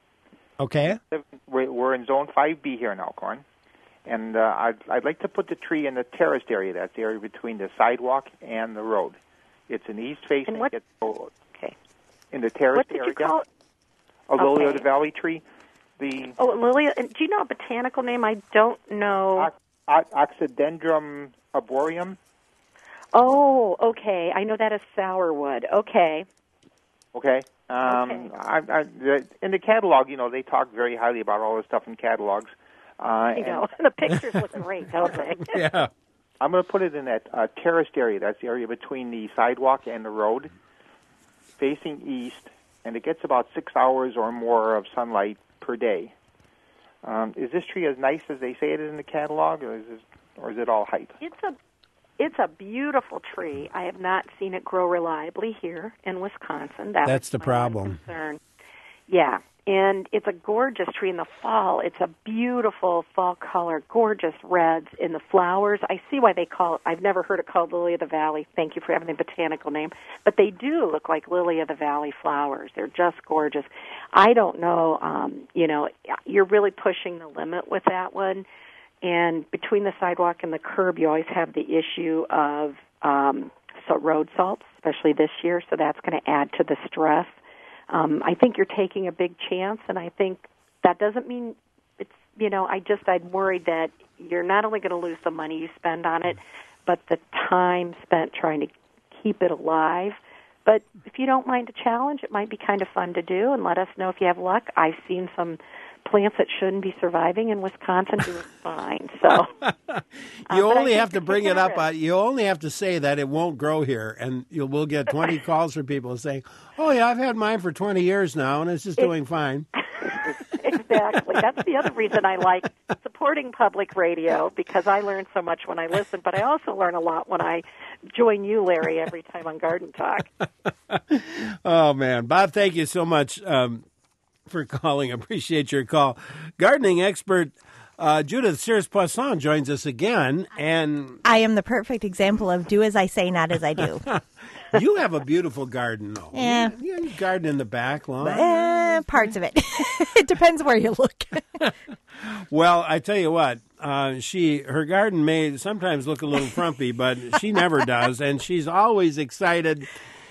Okay. We're in Zone five B here in Elkhorn, and uh, I'd, I'd like to put the tree in the terraced area. That's the area between the sidewalk and the road. It's an east-facing. And what, it's, okay. In the terraced what did area. You call it? A lily okay. of the valley tree. The oh, lily. Do you know a botanical name? I don't know. Ox- Oxydendrum arboreum. Oh, okay. I know that is sourwood. Okay. Okay. Um, okay. I, I, the, in the catalog, you know, they talk very highly about all this stuff in catalogs. Uh, I know. And the pictures look great, don't they? Yeah. I'm going to put it in that uh, terraced area. That's the area between the sidewalk and the road, facing east, and it gets about six hours or more of sunlight per day. Um, is this tree as nice as they say it is in the catalog, or is, this, or is it all hype? It's a It's a beautiful tree. I have not seen it grow reliably here in Wisconsin. That That's was the my problem. Concern. Yeah, and it's a gorgeous tree in the fall. It's a beautiful fall color, gorgeous reds in the flowers. I see why they call it, I've never heard it called lily of the valley. Thank you for having the botanical name. But they do look like lily of the valley flowers. They're just gorgeous. I don't know, um, you know, you're really pushing the limit with that one. And between the sidewalk and the curb, you always have the issue of um, so road salts, especially this year, so that's going to add to the stress. Um, I think you're taking a big chance, and I think that doesn't mean it's, you know, I just, I'd worried that you're not only going to lose the money you spend on it, but the time spent trying to keep it alive. But if you don't mind a challenge, it might be kind of fun to do, and let us know if you have luck. I've seen some plants that shouldn't be surviving in Wisconsin doing fine. So you um, only have to bring it up. Uh, you only have to say that it won't grow here, and you will get twenty calls from people saying, "Oh yeah, I've had mine for twenty years now, and it's just doing fine." Exactly. That's the other reason I like supporting public radio, because I learn so much when I listen, but I also learn a lot when I join you, Larry, every time on Garden Talk. Oh man, Bob, thank you so much. Um, for calling. Appreciate your call. Gardening expert uh, Judith Sears-Poisson joins us again. And I am the perfect example of do as I say, not as I do. You have a beautiful garden, though. Yeah. You, you garden in the back lawn. Uh, parts of it. It depends where you look. Well, I tell you what, uh, she her garden may sometimes look a little frumpy, but she never does, and she's always excited.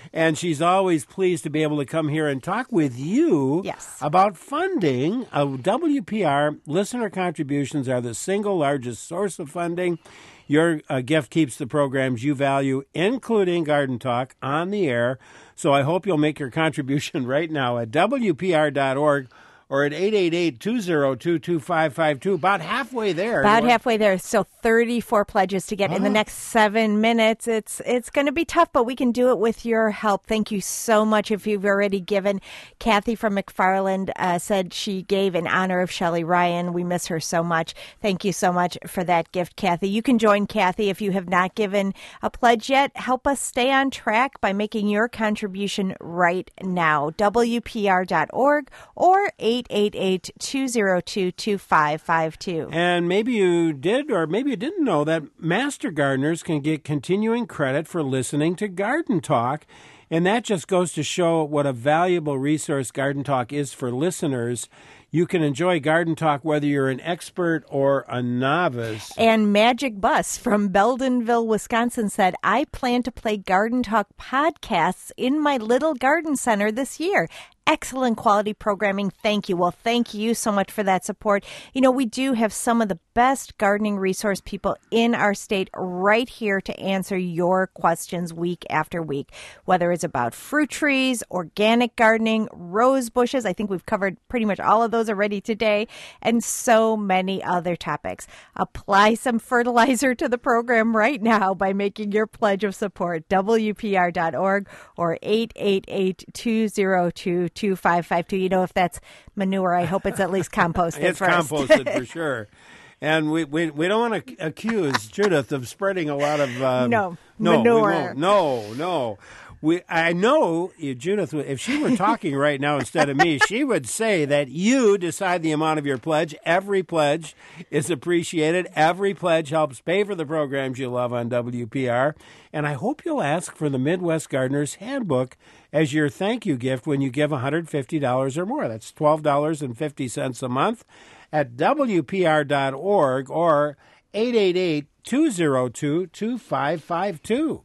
And she's always pleased to be able to come here and talk with you yes. about funding. Uh, W P R listener contributions are the single largest source of funding. Your uh, gift keeps the programs you value, including Garden Talk, on the air. So I hope you'll make your contribution right now at W P R dot org or at eight eight eight, two oh two, two five five two. About halfway there. About halfway there. So thirty-four pledges to get uh-huh. in the next seven minutes. It's it's going to be tough, but we can do it with your help. Thank you so much if you've already given. Kathy from McFarland uh, said she gave in honor of Shelley Ryan. We miss her so much. Thank you so much for that gift, Kathy. You can join Kathy if you have not given a pledge yet. Help us stay on track by making your contribution right now. W P R dot org or eight eight eight, two oh two, two five five two. And maybe you did or maybe you didn't know that Master Gardeners can get continuing credit for listening to Garden Talk. And that just goes to show what a valuable resource Garden Talk is for listeners. You can enjoy Garden Talk whether you're an expert or a novice. And Magic Bus from Beldenville, Wisconsin said, I plan to play Garden Talk podcasts in my little garden center this year. Excellent quality programming. Thank you. Well, thank you so much for that support. You know, we do have some of the best gardening resource people in our state right here to answer your questions week after week, whether it's about fruit trees, organic gardening, rose bushes. I think we've covered pretty much all of those already today, and so many other topics. Apply some fertilizer to the program right now by making your pledge of support. W P R dot org or eight eight eight, two oh two, two five five two. You know, if that's manure, I hope it's at least composted it's first. composted for sure. And we, we, we don't want to accuse Judith of spreading a lot of um, no, no manure. We won't. No, no. We, I know, Judith, if she were talking right now instead of me, she would say that you decide the amount of your pledge. Every pledge is appreciated. Every pledge helps pay for the programs you love on W P R. And I hope you'll ask for the Midwest Gardener's Handbook as your thank you gift when you give one hundred fifty dollars or more. That's twelve dollars and fifty cents a month at W P R dot org or eight eight eight, two oh two, two five five two.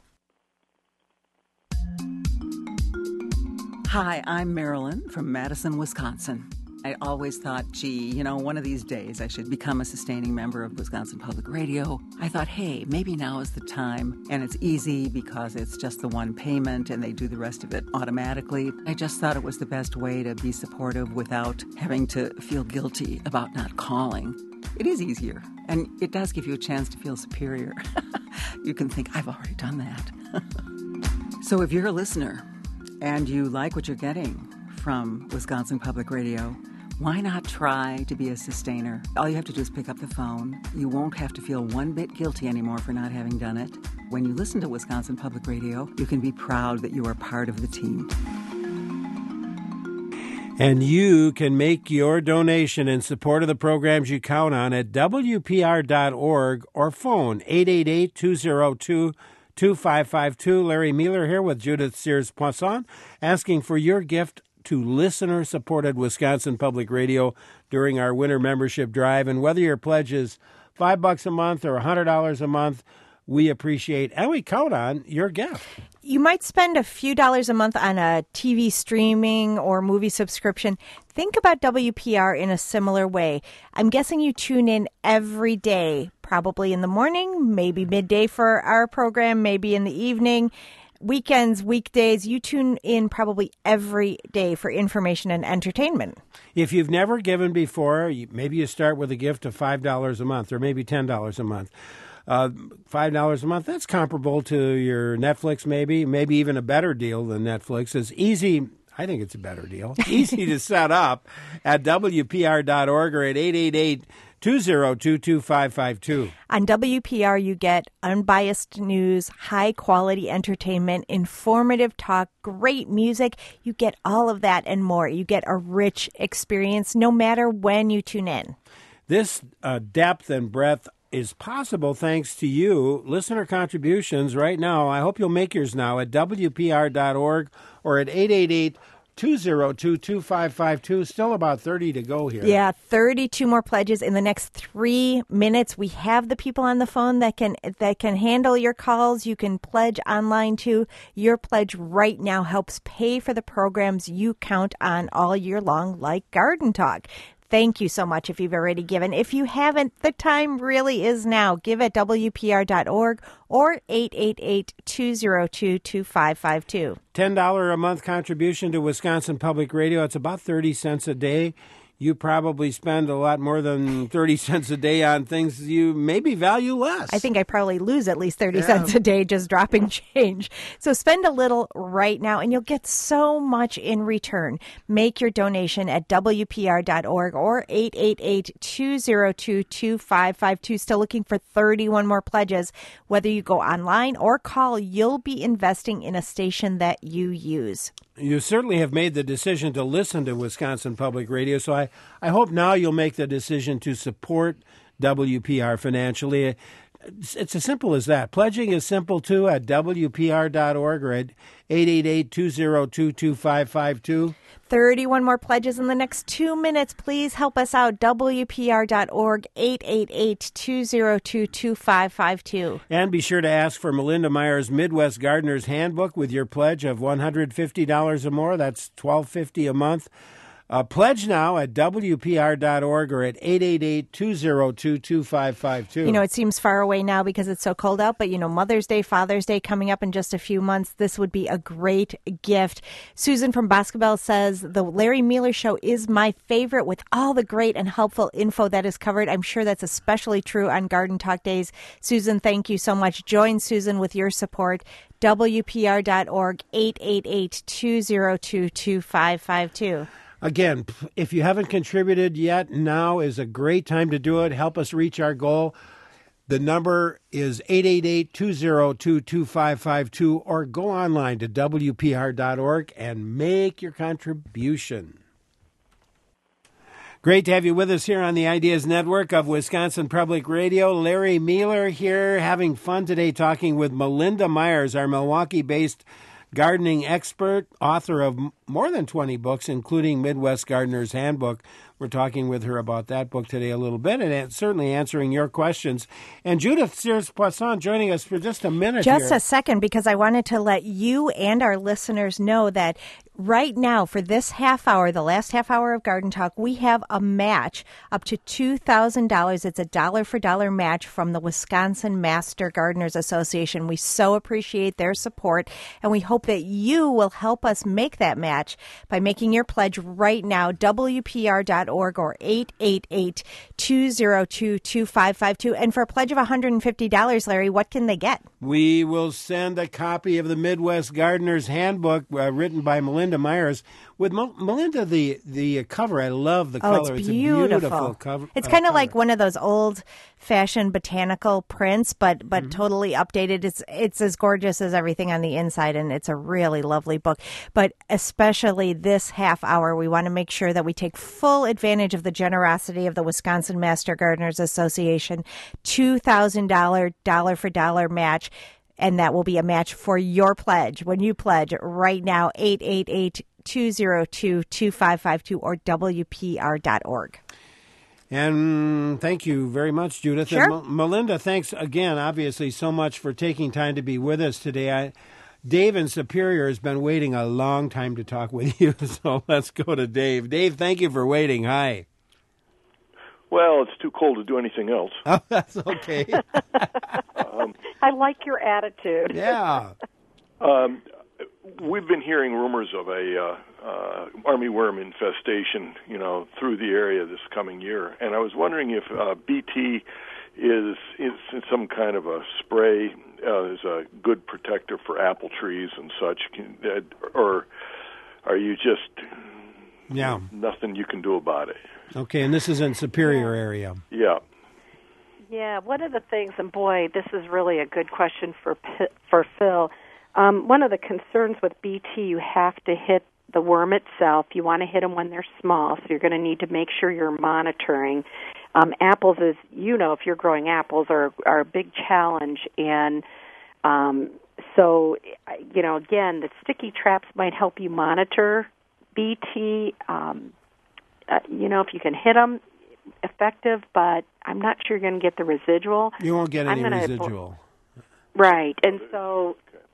Hi, I'm Marilyn from Madison, Wisconsin. I always thought, gee, you know, one of these days I should become a sustaining member of Wisconsin Public Radio. I thought, hey, maybe now is the time. And it's easy because it's just the one payment and they do the rest of it automatically. I just thought it was the best way to be supportive without having to feel guilty about not calling. It is easier, and it does give you a chance to feel superior. You can think, I've already done that. So if you're a listener and you like what you're getting from Wisconsin Public Radio, why not try to be a sustainer? All you have to do is pick up the phone. You won't have to feel one bit guilty anymore for not having done it. When you listen to Wisconsin Public Radio, you can be proud that you are part of the team. And you can make your donation in support of the programs you count on at W P R dot org or phone eight eight eight, two oh two, two five five two. Larry Mueller here with Judith Sears-Poisson asking for your gift to listener-supported Wisconsin Public Radio during our winter membership drive. And whether your pledge is five bucks a month or one hundred dollars a month, we appreciate and we count on your gift. You might spend a few dollars a month on a T V streaming or movie subscription. Think about W P R in a similar way. I'm guessing you tune in every day, probably in the morning, maybe midday for our program, maybe in the evening. Weekends, weekdays, you tune in probably every day for information and entertainment. If you've never given before, maybe you start with a gift of five dollars a month or maybe ten dollars a month. Uh, five dollars a month, that's comparable to your Netflix maybe, maybe even a better deal than Netflix. It's easy, I think it's a better deal, easy to set up at W P R dot org or at eight eight eight, two oh two, two five five two. On W P R, you get unbiased news, high-quality entertainment, informative talk, great music. You get all of that and more. You get a rich experience no matter when you tune in. This uh, depth and breadth is possible thanks to you, listener contributions right now. I hope you'll make yours now at W P R dot org or at eight eight eight, two oh two, two five five two. Still about thirty to go here. Yeah, thirty-two more pledges in the next three minutes. We have the people on the phone that can that can handle your calls. You can pledge online too. Your pledge right now helps pay for the programs you count on all year long, like Garden Talk. Thank you so much if you've already given. If you haven't, the time really is now. Give at W P R dot org or eight eight eight, two oh two, two five five two. ten dollars a month contribution to Wisconsin Public Radio. It's about thirty cents a day. You probably spend a lot more than thirty cents a day on things you maybe value less. I think I probably lose at least thirty Yeah. cents a day just dropping change. So spend a little right now and you'll get so much in return. Make your donation at W P R dot org or eight eight eight, two oh two, two five five two. Still looking for thirty-one more pledges. Whether you go online or call, you'll be investing in a station that you use. You certainly have made the decision to listen to Wisconsin Public Radio, so I, I hope now you'll make the decision to support W P R financially. It's, it's as simple as that. Pledging is simple, too, at W P R dot org or at eight eight eight, two oh two, two five five two. thirty-one more pledges in the next two minutes. Please help us out. W P R dot org, eight eight eight, two oh two, two five five two. And be sure to ask for Melinda Meyer's Midwest Gardener's Handbook with your pledge of one hundred fifty dollars or more. That's twelve dollars and fifty cents a month. Uh, pledge now at W P R dot org or at eight eight eight, two oh two, two five five two. You know, it seems far away now because it's so cold out, but, you know, Mother's Day, Father's Day coming up in just a few months. This would be a great gift. Susan from Boscobel says, the Larry Mueller Show is my favorite with all the great and helpful info that is covered. I'm sure that's especially true on Garden Talk Days. Susan, thank you so much. Join Susan with your support. W P R dot org, eight eight eight, two oh two, two five five two. Again, if you haven't contributed yet, now is a great time to do it. Help us reach our goal. The number is eight eight eight, two oh two, two five five two, or go online to W P R dot org and make your contribution. Great to have you with us here on the Ideas Network of Wisconsin Public Radio. Larry Mueller here, having fun today talking with Melinda Myers, our Milwaukee-based gardening expert, author of more than twenty books, including Midwest Gardener's Handbook. We're talking with her about that book today a little bit and certainly answering your questions. And Judith Sears-Poisson joining us for just a minute Just here. a second, because I wanted to let you and our listeners know that right now, for this half hour, the last half hour of Garden Talk, we have a match up to two thousand dollars. It's a dollar for dollar match from the Wisconsin Master Gardeners Association. We so appreciate their support, and we hope that you will help us make that match by making your pledge right now, W P R dot org or eight eight eight, two oh two, two five five two. And for a pledge of one hundred fifty dollars, Larry, what can they get? We will send a copy of the Midwest Gardener's Handbook uh, written by Melinda Myers. With Mo- Melinda, the, the cover, I love the Oh, color. it's a beautiful. beautiful cover. It's uh, kind of cover. like one of those old-fashioned botanical prints, but but Mm-hmm. totally updated. It's it's as gorgeous as everything on the inside, and it's a really lovely book. But especially this half hour, we want to make sure that we take full advantage of the generosity of the Wisconsin Master Gardeners Association. two thousand dollars dollar for dollar match. And that will be a match for your pledge. When you pledge right now, eight eight eight, two oh two, two five five two or W P R dot org. And thank you very much, Judith. Sure. And Mel- Melinda, thanks again, obviously, so much for taking time to be with us today. I, Dave in Superior has been waiting a long time to talk with you, so let's go to Dave. Dave, thank you for waiting. Hi. Well, it's too cold to do anything else. Oh, that's okay. um, I like your attitude. Yeah. Um, we've been hearing rumors of a uh, uh, armyworm infestation, you know, through the area this coming year, and I was wondering if uh, B T is is some kind of a spray uh, is a good protector for apple trees and such, can, uh, or are you just Yeah. nothing you can do about it? Okay, and this is in Superior area. Yeah. Yeah, one of the things, and boy, this is really a good question for P- for Phil. Um, one of the concerns with B T, you have to hit the worm itself. You want to hit them when they're small, so you're going to need to make sure you're monitoring. Um, apples, as you know, if you're growing apples, are are a big challenge, and um, so you know, again, the sticky traps might help you monitor B T, um, uh, you know, if you can hit them, effective, but I'm not sure you're going to get the residual. You won't get any I'm gonna, residual. Right, and so,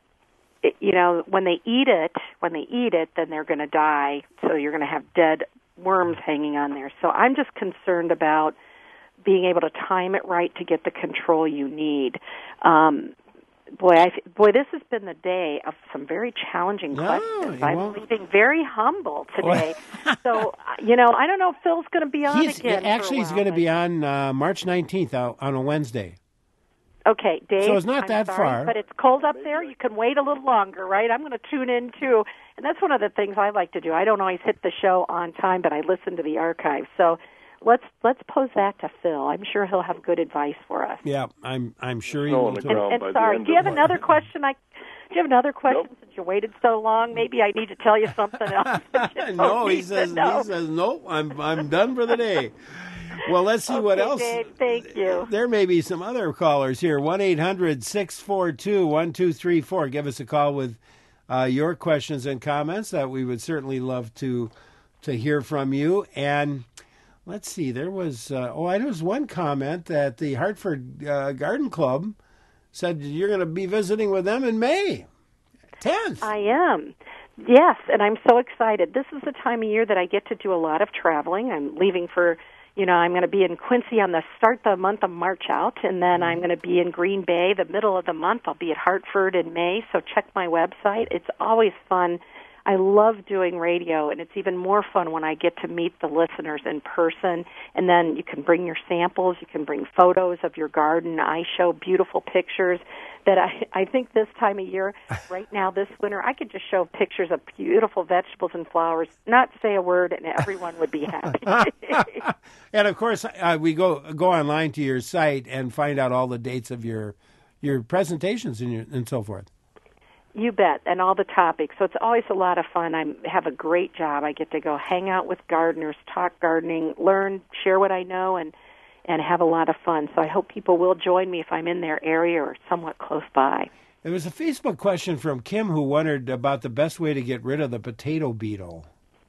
it, you know, when they eat it, when they eat it, then they're going to die, so you're going to have dead worms hanging on there. So I'm just concerned about being able to time it right to get the control you need. Um, boy, I, boy, this has been the day of some very challenging no, questions. I'm leaving very humble today. So, you know, I don't know if Phil's going to be on he's, again. Actually, for a he's while, going to be on uh, March nineteenth uh, on a Wednesday. Okay, Dave. So it's not I'm that sorry, far. But it's cold up there. You can wait a little longer, right? I'm going to tune in, too. And that's one of the things I like to do. I don't always hit the show on time, but I listen to the archive. So let's let's pose that to Phil. I'm sure he'll have good advice for us. Yeah, I'm I'm sure he Snow will. on the too. ground And, by and the sorry, end do you of have March. another question? I, do you have another question Nope. since you waited so long? Maybe I need to tell you something else. that you no, don't he need says to know. he says nope. I'm I'm done for the day. Well, let's see okay, what else. Dave, thank you. There may be some other callers here. one eight hundred six four two one two three four. Give us a call with uh, your questions and comments. That we would certainly love to to hear from you. And let's see, there was uh, oh, there was one comment that the Hartford uh, Garden Club said you're going to be visiting with them in May tenth. I am. Yes, and I'm so excited. This is the time of year that I get to do a lot of traveling. I'm leaving for, you know, I'm going to be in Quincy on the start the month of March out, and then I'm going to be in Green Bay the middle of the month. I'll be at Hartford in May, so check my website. It's always fun. I love doing radio, and it's even more fun when I get to meet the listeners in person. And then you can bring your samples, you can bring photos of your garden. I show beautiful pictures that I, I think this time of year, right now, this winter, I could just show pictures of beautiful vegetables and flowers, not say a word, and everyone would be happy. And of course, uh, we go go online to your site and find out all the dates of your your presentations and your, and so forth. You bet, and all the topics. So it's always a lot of fun. I have a great job. I get to go hang out with gardeners, talk gardening, learn, share what I know, and and have a lot of fun. So I hope people will join me if I'm in their area or somewhat close by. There was a Facebook question from Kim who wondered about the best way to get rid of the potato beetle.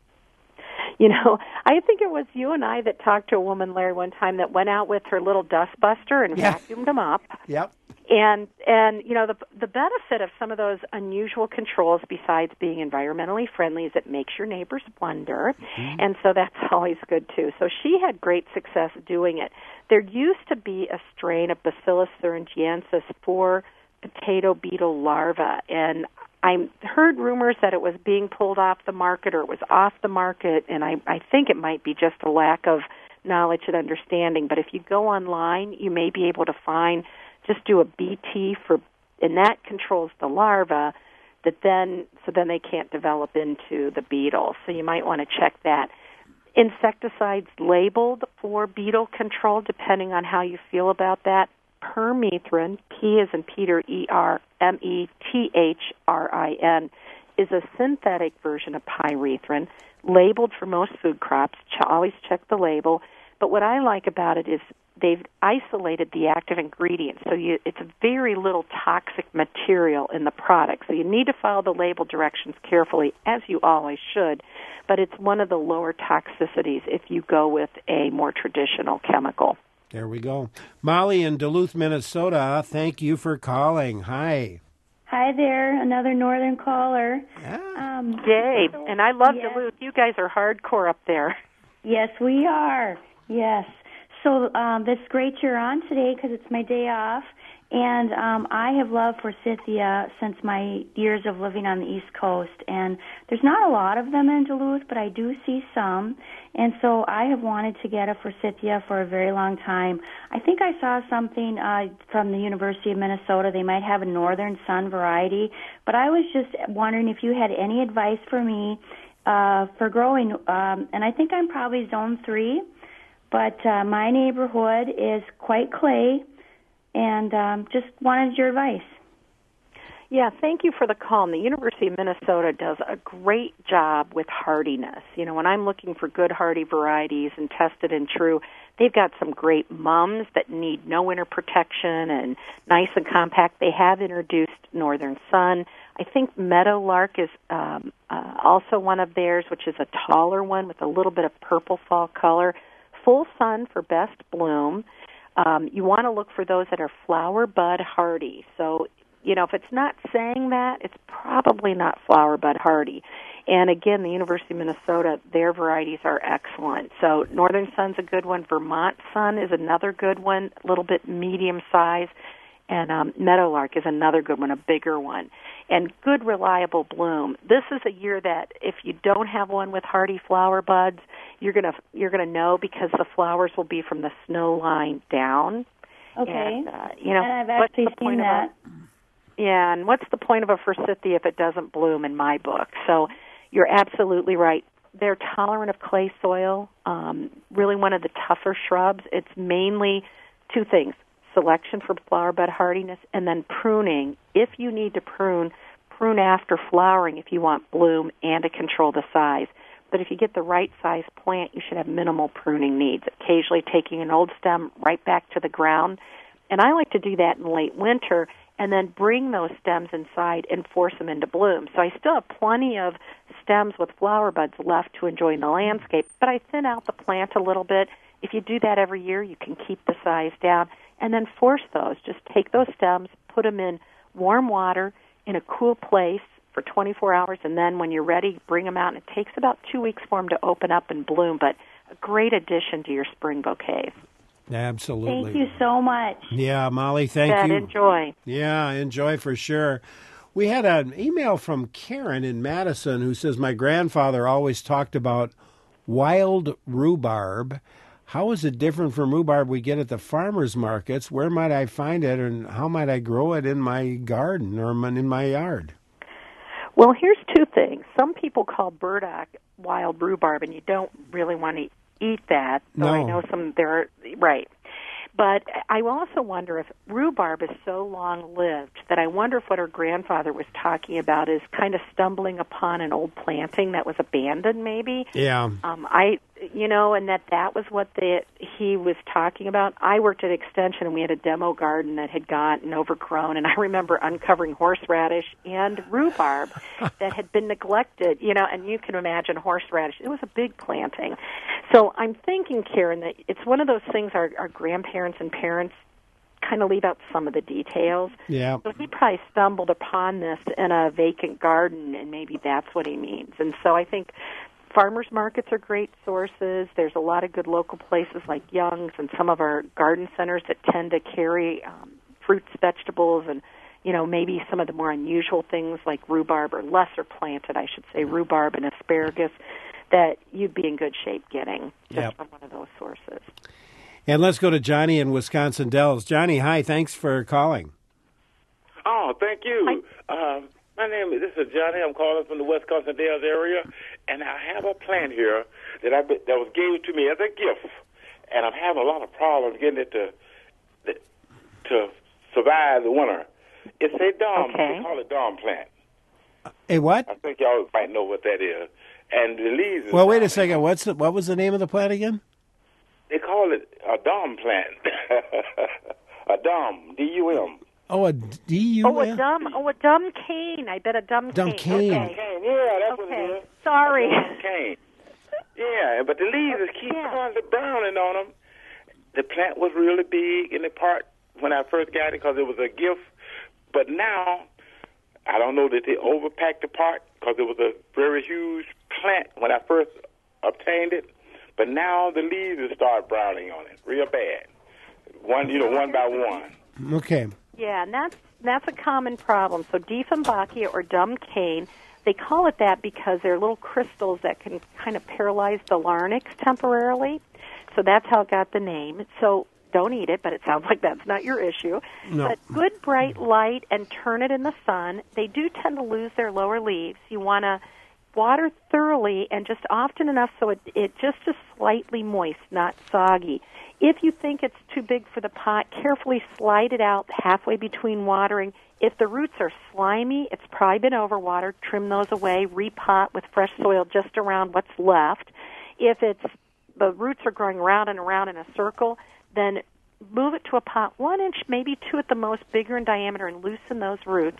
You know, I think it was you and I that talked to a woman, Larry, one time that went out with her little dust buster and Yeah. vacuumed them up. Yep. And and you know the the benefit of some of those unusual controls, besides being environmentally friendly, is it makes your neighbors wonder, mm-hmm. and so that's always good too. So she had great success doing it. There used to be a strain of Bacillus thuringiensis for potato beetle larvae, and I heard rumors that it was being pulled off the market or it was off the market, and I I think it might be just a lack of knowledge and understanding. But if you go online, you may be able to find. Just do a B T for, and that controls the larva, that then so then they can't develop into the beetle. So you might want to check that. Insecticides labeled for beetle control, depending on how you feel about that. Permethrin, P as in Peter, E R M E T H R I N, is a synthetic version of pyrethrin, labeled for most food crops. Ch- always check the label. But what I like about it is they've isolated the active ingredients, so you, it's very little toxic material in the product. So you need to follow the label directions carefully, as you always should, but it's one of the lower toxicities if you go with a more traditional chemical. There we go. Molly in Duluth, Minnesota, thank you for calling. Hi. Hi there, another northern caller. Yeah. Um, Yay, and I love yes. Duluth. You guys are hardcore up there. Yes, we are. Yes. So um, that's great you're on today because it's my day off. And um, I have loved forsythia since my years of living on the East Coast. And there's not a lot of them in Duluth, but I do see some. And so I have wanted to get a forsythia for a very long time. I think I saw something uh, from the University of Minnesota. They might have a Northern Sun variety. But I was just wondering if you had any advice for me uh, for growing. Um, and I think I'm probably zone three. But uh, my neighborhood is quite clay, and um, just wanted your advice. Yeah, thank you for the call. And the University of Minnesota does a great job with hardiness. You know, when I'm looking for good hardy varieties and tested and true, they've got some great mums that need no winter protection and nice and compact. They have introduced Northern Sun. I think meadowlark is um, uh, also one of theirs, which is a taller one with a little bit of purple fall color. Full sun for best bloom. Um, you want to look for those that are flower bud hardy. So, you know, if it's not saying that, it's probably not flower bud hardy. And again, the University of Minnesota, their varieties are excellent. So Northern Sun's a good one. Vermont Sun is another good one, a little bit medium size. And um, Meadowlark is another good one, a bigger one. And good, reliable bloom. This is a year that if you don't have one with hardy flower buds, you're gonna you're gonna know because the flowers will be from the snow line down. Okay. And, uh, you know, and I've what's actually the point seen of that. A, yeah, and what's the point of a forsythia if it doesn't bloom? In my book, so you're absolutely right. They're tolerant of clay soil. Um, really, one of the tougher shrubs. It's mainly two things. Selection for flower bud hardiness, and then pruning. If you need to prune, prune after flowering if you want bloom and to control the size. But if you get the right size plant, you should have minimal pruning needs, occasionally taking an old stem right back to the ground. And I like to do that in late winter and then bring those stems inside and force them into bloom. So I still have plenty of stems with flower buds left to enjoy in the landscape, but I thin out the plant a little bit. If you do that every year, you can keep the size down. And then force those. Just take those stems, put them in warm water in a cool place for twenty-four hours, and then when you're ready, bring them out. And it takes about two weeks for them to open up and bloom, but a great addition to your spring bouquets. Absolutely. Thank you so much. Yeah, Molly, thank That you. Enjoy. Yeah, enjoy for sure. We had an email from Karen in Madison who says, my grandfather always talked about wild rhubarb. How is it different from rhubarb we get at the farmers markets? Where might I find it, and how might I grow it in my garden or in my yard? Well, here's two things. Some people call burdock wild rhubarb, and you don't really want to eat that. So No. I know some there are right. But I also wonder if rhubarb is so long-lived that I wonder if what her grandfather was talking about is kind of stumbling upon an old planting that was abandoned, maybe. Yeah. Um, I, you know, and that that was what the, he was talking about. I worked at Extension, and we had a demo garden that had gotten overgrown, and I remember uncovering horseradish and rhubarb that had been neglected, you know, and you can imagine horseradish. It was a big planting. So I'm thinking, Karen, that it's one of those things our, our grandparents and parents kind of leave out some of the details. Yeah. So he probably stumbled upon this in a vacant garden, and maybe that's what he means. And so I think farmers markets are great sources. There's a lot of good local places like Young's and some of our garden centers that tend to carry um, fruits, vegetables, and, you know, maybe some of the more unusual things like rhubarb, or lesser planted, I should say, rhubarb and asparagus, that you'd be in good shape getting just Yep. from one of those sources. And let's go to Johnny in Wisconsin Dells. Johnny, hi. Thanks for calling. Oh, thank you. Uh, my name is, this is Johnny. I'm calling from the Wisconsin Dells area, and I have a plant here that I that was given to me as a gift, and I'm having a lot of problems getting it to to survive the winter. It's a dom. Okay. They call it dom plant. Hey, what? I think y'all might know what that is. And the leaves. Well, wait a second. What's the, what was the name of the plant again? They call it a dom plant. A dom, D U M. Oh, a D U M? Oh, a dumb, oh, a dumb cane. I bet a dumb, Dumb cane. cane. Okay. Cane, yeah, that's okay. what it is. Sorry. A dom cane. Yeah, but the leaves just keep Yeah. constantly browning on them. The plant was really big in the part when I first got it because it was a gift. But now, I don't know that they overpacked the part because it was a very huge plant when I first obtained it. But now the leaves have started browning on it real bad. One, you know, one by one. Okay. Yeah, and that's that's a common problem. So Dieffenbachia or dumb cane, they call it that because they're little crystals that can kind of paralyze the larynx temporarily. So that's how it got the name. So don't eat it, but it sounds like that's not your issue. No. But good bright light and turn it in the sun. They do tend to lose their lower leaves. You want to water thoroughly and just often enough so it, it just is slightly moist, not soggy. If you think it's too big for the pot, carefully slide it out halfway between watering. If the roots are slimy, it's probably been overwatered. Trim those away, repot with fresh soil just around what's left. If it's the roots are growing around and around in a circle, then move it to a pot one inch, maybe two at the most, bigger in diameter, and loosen those roots.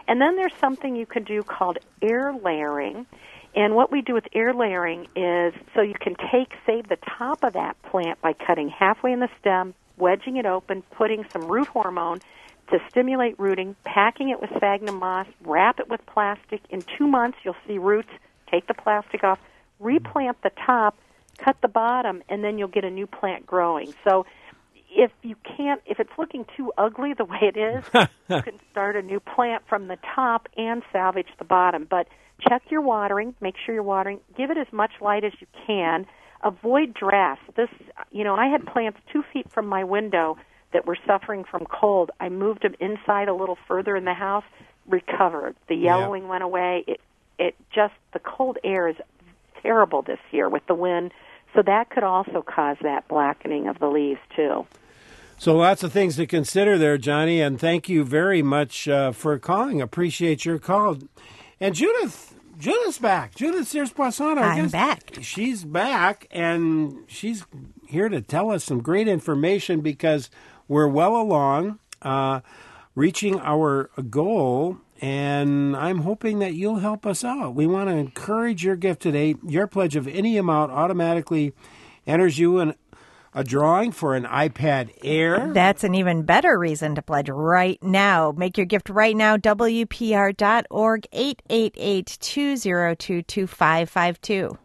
And then there's something you can do called air layering. And what we do with air layering is so you can take, save the top of that plant by cutting halfway in the stem, wedging it open, putting some root hormone to stimulate rooting, packing it with sphagnum moss, wrap it with plastic. In two months, you'll see roots. Take the plastic off, replant the top, cut the bottom, and then you'll get a new plant growing. So if you can't, if it's looking too ugly the way it is, you can start a new plant from the top and salvage the bottom. But check your watering, make sure you're watering, give it as much light as you can. Avoid drafts. This, you know, I had plants two feet from my window that were suffering from cold. I moved them inside a little further in the house, recovered. The yellowing yeah. went away. It, it just, the cold air is terrible this year with the wind, so that could also cause that blackening of the leaves too. So lots of things to consider there, Johnny, and thank you very much uh, for calling. Appreciate your call. And Judith, Judith's back. Judith Sears-Poisson. I'm back. She's back, and she's here to tell us some great information because we're well along uh, reaching our goal, and I'm hoping that you'll help us out. We want to encourage your gift today. Your pledge of any amount automatically enters you in a drawing for an iPad Air. That's an even better reason to pledge right now. Make your gift right now, W P R dot org, eight eight eight, two zero two, two five five two.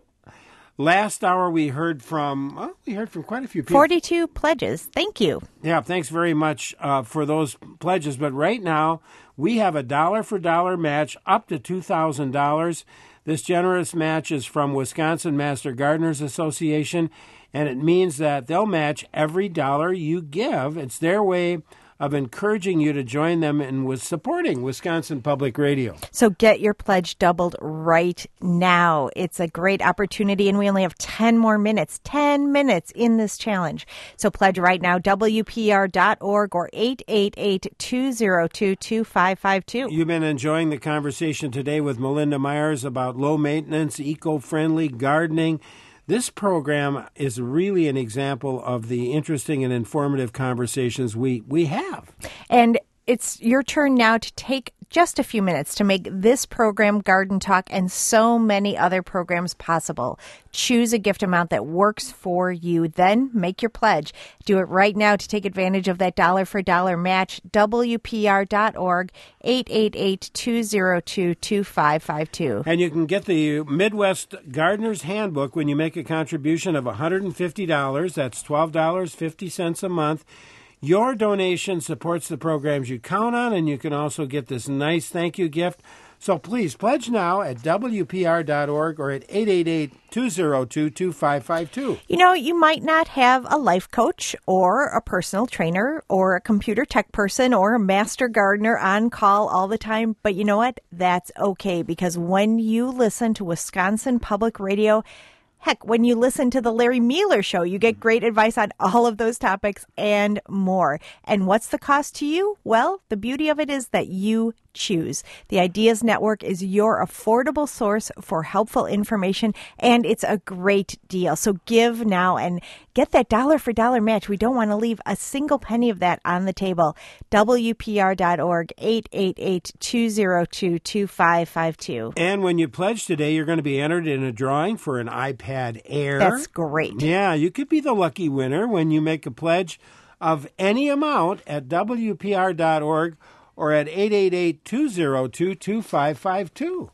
Last hour we heard from, well, we heard from quite a few people. forty-two pledges. Thank you. Yeah, thanks very much uh, for those pledges. But right now, we have a dollar-for-dollar match up to two thousand dollars. This generous match is from Wisconsin Master Gardeners Association, and it means that they'll match every dollar you give. It's their way of encouraging you to join them in with supporting Wisconsin Public Radio. So get your pledge doubled right now. It's a great opportunity, and we only have ten more minutes, ten minutes in this challenge. So pledge right now, W P R dot org or eight eight eight, two zero two, two five five two. You've been enjoying the conversation today with Melinda Myers about low maintenance, eco-friendly gardening. This program is really an example of the interesting and informative conversations we, we have. And it's your turn now to take just a few minutes to make this program, Garden Talk, and so many other programs possible. Choose a gift amount that works for you. Then make your pledge. Do it right now to take advantage of that dollar-for-dollar match. W P R dot org, eight eight eight, two zero two, two five five two. And you can get the Midwest Gardener's Handbook when you make a contribution of one hundred fifty dollars. That's twelve dollars and fifty cents a month. Your donation supports the programs you count on, and you can also get this nice thank you gift. So please pledge now at W P R dot org or at eight eight eight, two zero two, two five five two. You know, you might not have a life coach or a personal trainer or a computer tech person or a master gardener on call all the time, but you know what? That's okay, because when you listen to Wisconsin Public Radio, heck, when you listen to the Larry Mueller Show, you get great advice on all of those topics and more. And what's the cost to you? Well, the beauty of it is that you choose. The Ideas Network is your affordable source for helpful information, and it's a great deal. So give now and get that dollar-for-dollar match. We don't want to leave a single penny of that on the table. W P R dot org, eight eight eight, two zero two, two five five two. And when you pledge today, you're going to be entered in a drawing for an iPad Air. That's great. Yeah, you could be the lucky winner when you make a pledge of any amount at W P R dot org or at eight eight eight, two zero two, two five five two.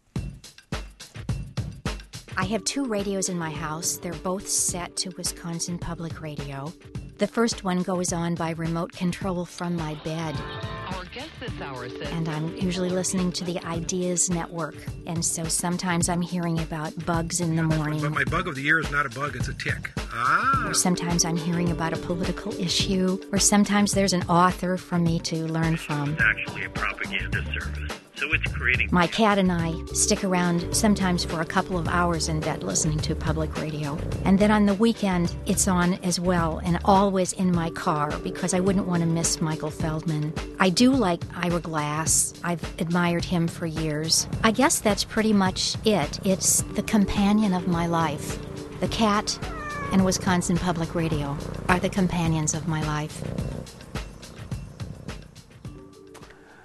I have two radios in my house. They're both set to Wisconsin Public Radio. The first one goes on by remote control from my bed. Our guest this hour says, and I'm usually listening to the Ideas Network. And so sometimes I'm hearing about bugs in the morning. But my bug of the year is not a bug, it's a tick. Ah. Or sometimes I'm hearing about a political issue. Or sometimes there's an author for me to learn from. It's actually a propaganda service. So it's creating... My cat and I stick around sometimes for a couple of hours in bed listening to public radio. And then on the weekend, it's on as well, and always in my car, because I wouldn't want to miss Michael Feldman. I do like Ira Glass. I've admired him for years. I guess that's pretty much it. It's the companion of my life. The cat and Wisconsin Public Radio are the companions of my life.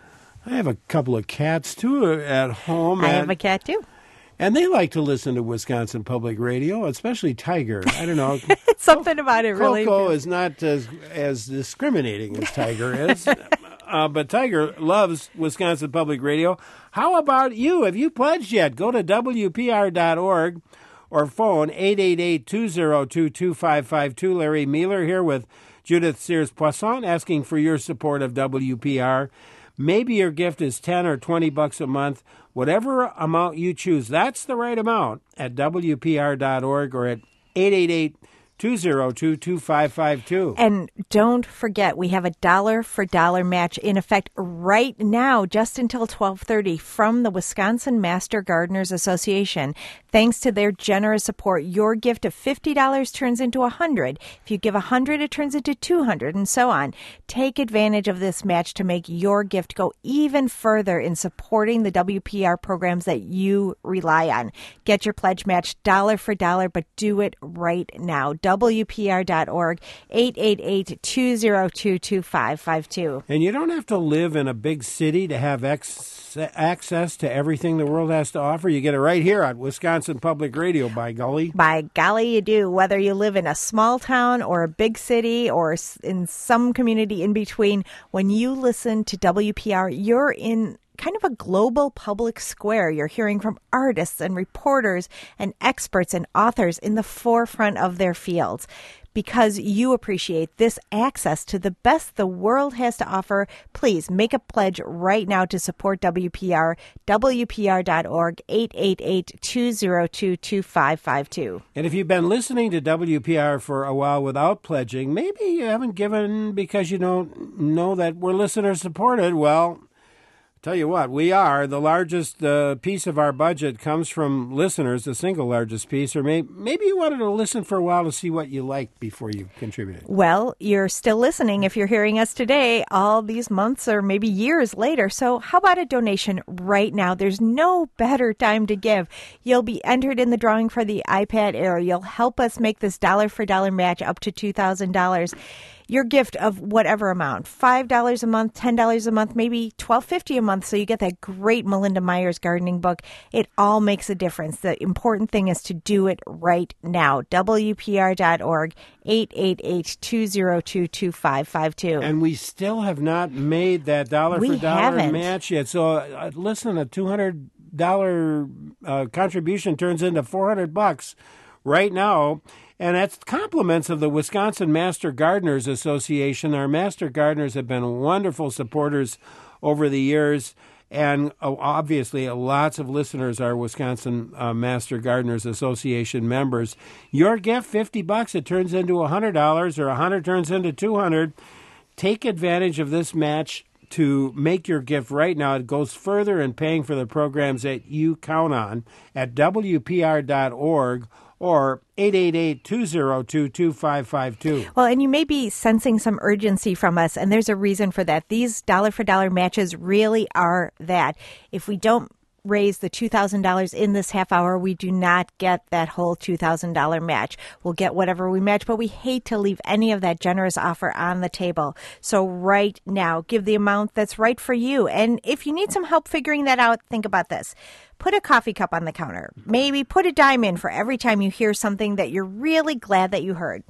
I have a couple of cats, too, at home. I and, have a cat, too. And they like to listen to Wisconsin Public Radio, especially Tiger. I don't know. Something about it really. Coco is not as, as discriminating as Tiger is. Uh, but Tiger loves Wisconsin Public Radio. How about you? Have you pledged yet? Go to W P R dot org or phone eight eight eight, two zero two, two five five two. Larry Mueller here with Judith Sears-Poisson asking for your support of W P R. Maybe your gift is ten or twenty bucks a month. Whatever amount you choose, that's the right amount at W P R dot org or at eight eight eight, two zero two, two five five two. And don't forget, we have a dollar for dollar match in effect right now, just until twelve thirty, from the Wisconsin Master Gardeners Association. Thanks to their generous support, your gift of fifty dollars turns into one hundred dollars. If you give one hundred dollars, it turns into two hundred dollars, and so on. Take advantage of this match to make your gift go even further in supporting the W P R programs that you rely on. Get your pledge match dollar for dollar, but do it right now. W P R dot org, eight eight eight, two zero two, two five five two. And you don't have to live in a big city to have ex- access to everything the world has to offer. You get it right here on Wisconsin Public Radio, by golly. By golly, you do. Whether you live in a small town or a big city or in some community in between, when you listen to W P R, you're in kind of a global public square. You're hearing from artists and reporters and experts and authors in the forefront of their fields. Because you appreciate this access to the best the world has to offer, please make a pledge right now to support W P R. W P R dot org, eight eight eight, two zero two, two five five two. And if you've been listening to W P R for a while without pledging, maybe you haven't given because you don't know that we're listener supported. Well, tell you what, we are. The largest uh, piece of our budget comes from listeners, the single largest piece, or may, maybe you wanted to listen for a while to see what you liked before you contributed. Well, you're still listening if you're hearing us today, all these months or maybe years later. So how about a donation right now? There's no better time to give. You'll be entered in the drawing for the iPad Air. You'll help us make this dollar for dollar match up to two thousand dollars. Your gift of whatever amount, five dollars a month, ten dollars a month, maybe twelve fifty a month, so you get that great Melinda Myers gardening book. It all makes a difference. The important thing is to do it right now. W P R dot org, eight eight eight, two zero two, two five five two. And we still have not made that dollar we for dollar haven't. match yet. So uh, listen, a two hundred dollars uh, contribution turns into four hundred bucks right now. And that's compliments of the Wisconsin Master Gardeners Association. Our Master Gardeners have been wonderful supporters over the years. And uh, obviously, lots of listeners are Wisconsin uh, Master Gardeners Association members. Your gift, fifty bucks, it turns into one hundred dollars, or one hundred turns into two hundred. Take advantage of this match to make your gift right now. It goes further in paying for the programs that you count on at W P R dot org. Or eight eight eight, two zero two, two five five two. Well, and you may be sensing some urgency from us, and there's a reason for that. These dollar-for-dollar matches really are that. If we don't raise the two thousand dollars in this half hour, we do not get that whole two thousand dollars match. We'll get whatever we match, but we hate to leave any of that generous offer on the table. So right now, give the amount that's right for you. And if you need some help figuring that out, think about this. Put a coffee cup on the counter. Maybe put a dime in for every time you hear something that you're really glad that you heard.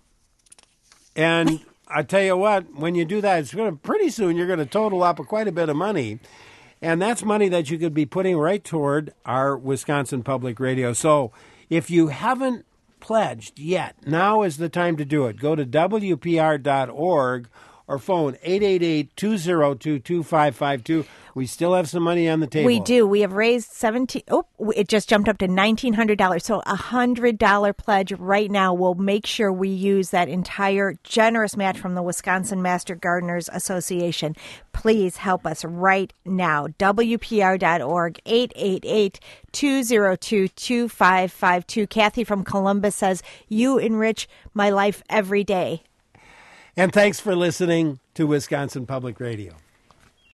And I tell you what, when you do that, it's going to pretty soon you're going to total up quite a bit of money. And that's money that you could be putting right toward our Wisconsin Public Radio. So if you haven't pledged yet, now is the time to do it. Go to W P R dot org or phone eight eight eight, two zero two, two five five two. We still have some money on the table. We do. We have raised seventeen. Oh, it just jumped up to nineteen hundred dollars. So a one hundred dollars pledge right now will make sure we use that entire generous match from the Wisconsin Master Gardeners Association. Please help us right now. W P R dot org, eight eight eight, two zero two, two five five two. Kathy from Columbus says, you enrich my life every day. And thanks for listening to Wisconsin Public Radio.